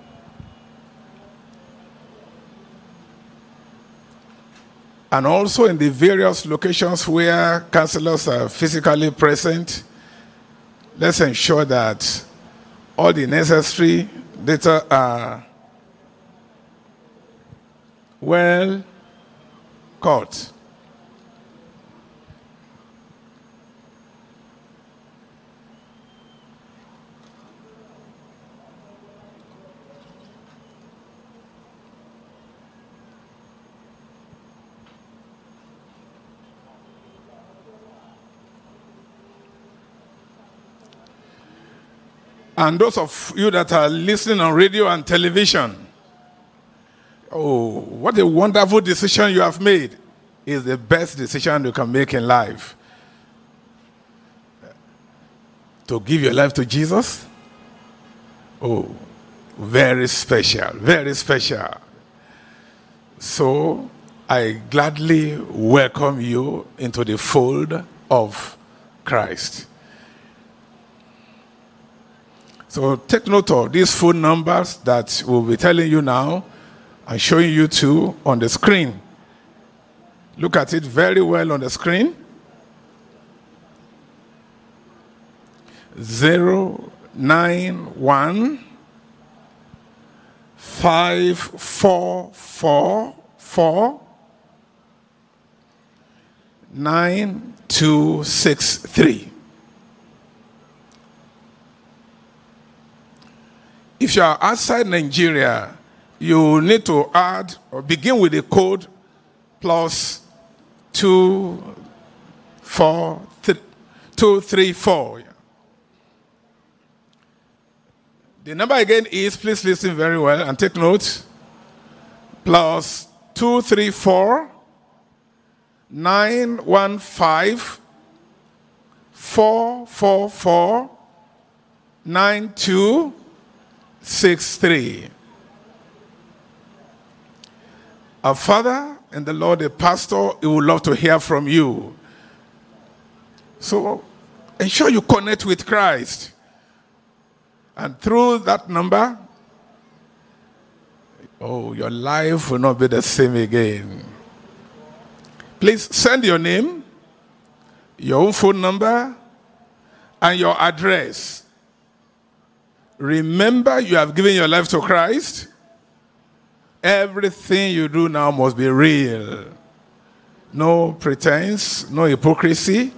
And also in the various locations where counselors are physically present, let's ensure that all the necessary data are well caught. And those of you that are listening on radio and television, oh, what a wonderful decision you have made. It's the best decision you can make in life. To give your life to Jesus, oh, very special, very special. So I gladly welcome you into the fold of Christ. So take note of these phone numbers that we'll be telling you now and showing you too on the screen. Look at it very well on the screen. Zero nine one five four four four nine two six three. If you are outside Nigeria, you need to add or begin with the code plus two, four, three, two, three, four. The number again is, please listen very well and take note, plus two, three, four, nine, one, five, four, four, four, nine, two, six, three. Our Father and the Lord, the pastor, he would love to hear from you. So ensure you connect with Christ. And through that number, oh, your life will not be the same again. Please send your name, your own phone number, and your address. Remember, you have given your life to Christ. Everything you do now must be real. No pretense, no hypocrisy.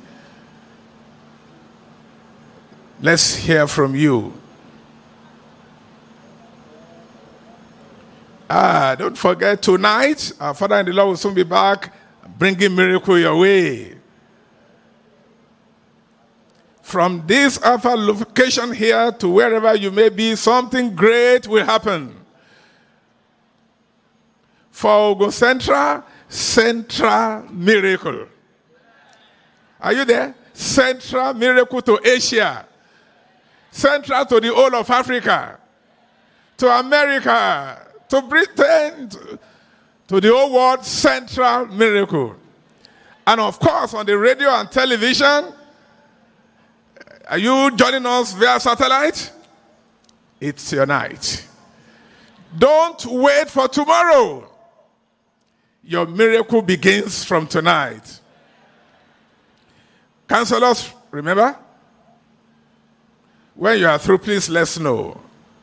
Let's hear from you. Ah, don't forget, tonight, our Father and the Lord will soon be back, bringing miracle your way. From this alpha location here to wherever you may be, something great will happen. For Ogun Central, Central Miracle. Are you there? Central Miracle to Asia. Central to the whole of Africa. To America. To Britain. To, to the whole world. Central Miracle. And of course, on the radio and television, Are you joining us via satellite? It's your night. Don't wait for tomorrow. Your miracle begins from tonight. Counselors, remember? When you are through, please let us know.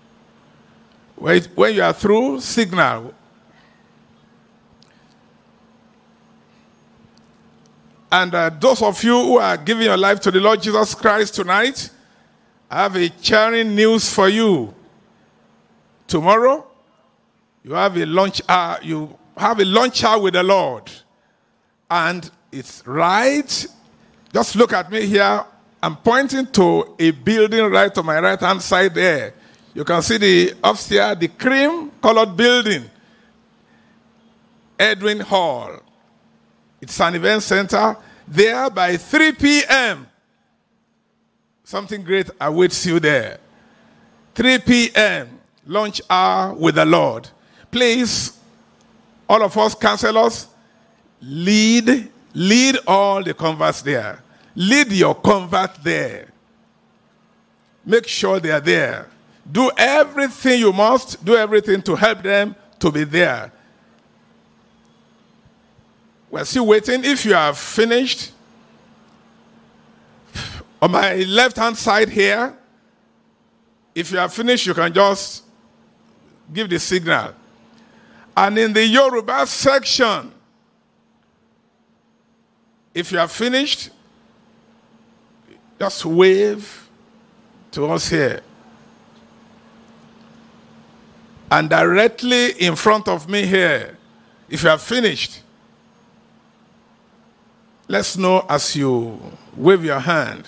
When you are through, signal. And uh, those of you who are giving your life to the Lord Jesus Christ tonight, I have a cheering news for you. Tomorrow, you have a lunch hour, you have a lunch hour with the Lord. And it's right. Just look at me here. I'm pointing to a building right on my right hand side there. You can see the upstairs, the cream colored building. Edwin Hall. It's an event center. There by three p.m. Something great awaits you there. three p.m. lunch hour with the Lord. Please, all of us counselors, lead, lead all the converts there. Lead your convert there. Make sure they are there. Do everything you must. Do everything to help them to be there. We're still waiting. If you have finished, on my left-hand side here, if you have finished, you can just give the signal. And in the Yoruba section, if you have finished, just wave to us here. And directly in front of me here, if you have finished, let's know as you wave your hand.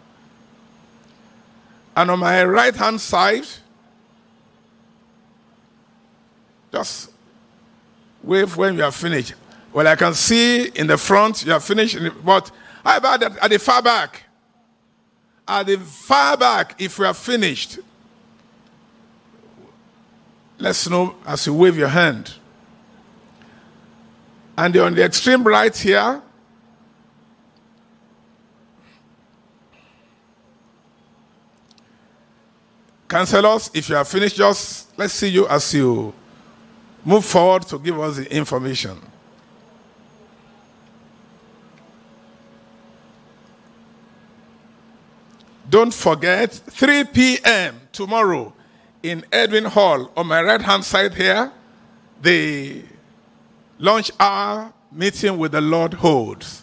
And on my right-hand side, just wave when you are finished. Well, I can see in the front you are finished, but how about at, at the far back? At the far back, if you are finished, let's know as you wave your hand. And on the extreme right here, counselors, if you are finished, just let's see you as you move forward to give us the information. Don't forget, three p.m. tomorrow in Edwin Hall, on my right-hand side here, the lunch hour meeting with the Lord holds.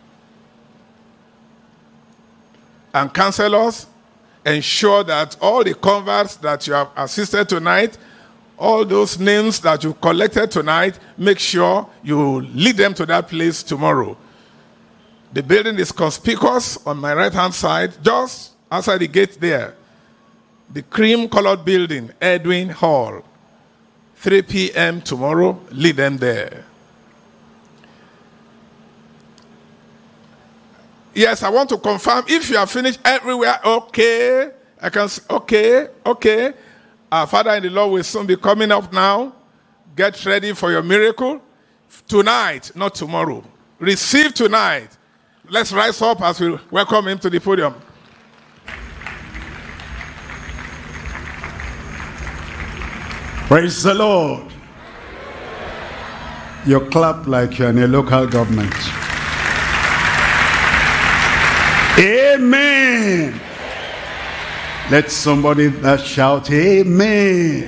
And counselors, ensure that all the converts that you have assisted tonight, all those names that you collected tonight, make sure you lead them to that place tomorrow. The building is conspicuous on my right-hand side, just outside the gate there. The cream-colored building, Edwin Hall. three p.m. tomorrow, lead them there. Yes, I want to confirm, if you have finished everywhere, okay. I can say, okay, okay. Our Father in the Lord will soon be coming up now. Get ready for your miracle. Tonight, not tomorrow. Receive tonight. Let's rise up as we welcome him to the podium. Praise the Lord. You clap like you're in a local government. Amen. Let somebody that shout amen.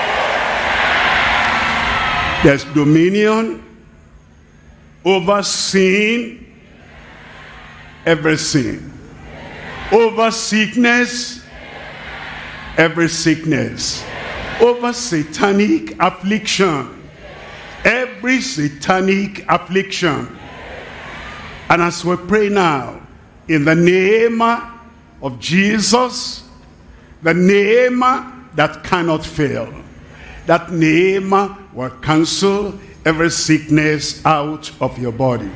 There's dominion over sin, every sin. Over sickness, every sickness. Over satanic affliction, every satanic affliction. And as we pray now, in the name of Jesus, the name that cannot fail, that name will cancel every sickness out of your body.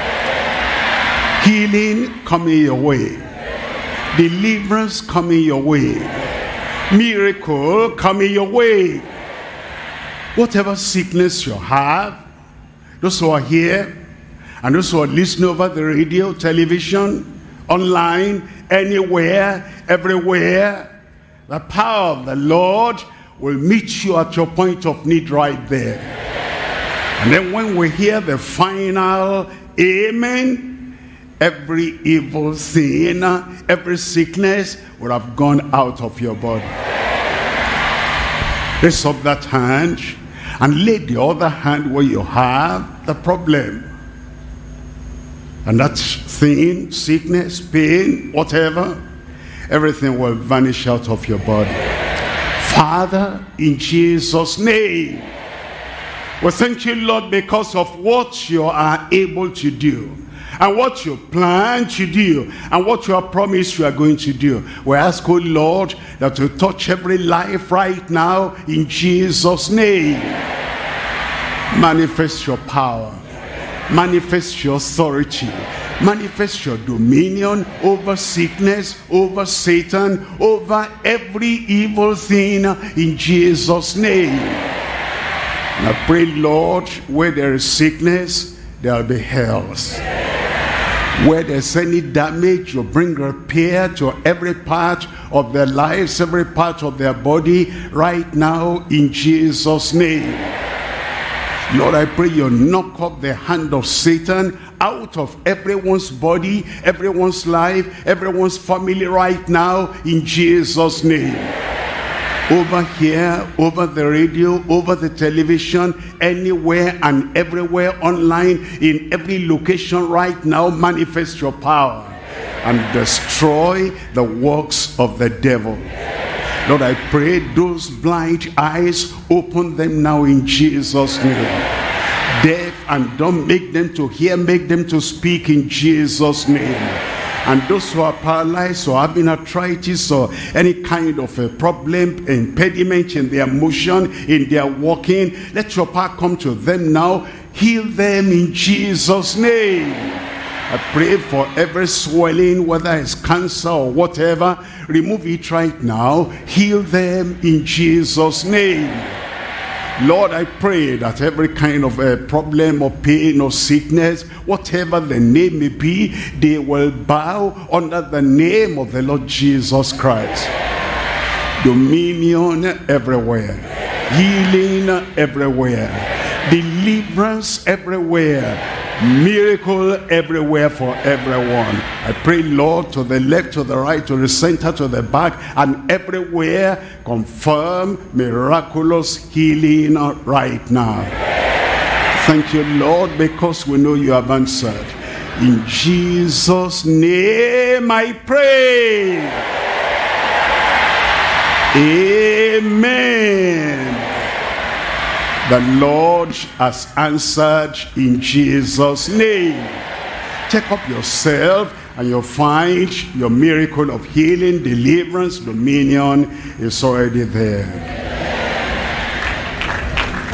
Healing coming your way. Deliverance coming your way. Miracle coming your way. Whatever sickness you have, those who are here and those who are listening over the radio, television, online, anywhere, everywhere, the power of the Lord will meet you at your point of need right there. And then when we hear the final amen, every evil sin, every sickness will have gone out of your body. Raise up that hand and lay the other hand where you have the problem. And that sin, sickness, pain, whatever, everything will vanish out of your body. Father, in Jesus' name, we thank you, Lord, because of what you are able to do, and what you plan to do, and what you have promised you are going to do. We ask, oh Lord, that you touch every life right now in Jesus' name. Manifest your power, manifest your authority, manifest your dominion over sickness, over Satan, over every evil thing in Jesus' name. And I pray, Lord, where there is sickness, there will be health. Where there's any damage, you bring repair to every part of their lives, every part of their body right now in Jesus' name. Lord, I pray you knock up the hand of Satan out of everyone's body, everyone's life, everyone's family right now in Jesus' name. Over here, over the radio, over the television, anywhere and everywhere online, in every location right now, manifest your power and destroy the works of the devil. Lord, I pray those blind eyes, open them now in Jesus' name. Deaf and dumb, make them to hear, make them to speak in Jesus' name. And those who are paralyzed or having arthritis or any kind of a problem, impediment in their motion, in their walking, let your power come to them now. Heal them in Jesus' name. I pray for every swelling, whether it's cancer or whatever, remove it right now. Heal them in Jesus' name. Lord, I pray that every kind of a problem or pain or sickness, whatever the name may be, they will bow under the name of the Lord Jesus Christ. Dominion everywhere, healing everywhere, deliverance everywhere, miracle everywhere for everyone. I pray, Lord, to the left, to the right, to the center, to the back, and everywhere, confirm miraculous healing right now. Thank you, Lord, because we know you have answered. In Jesus' name I pray. Amen. The Lord has answered in Jesus' name. Check up yourself and you'll find your miracle of healing, deliverance, dominion is already there.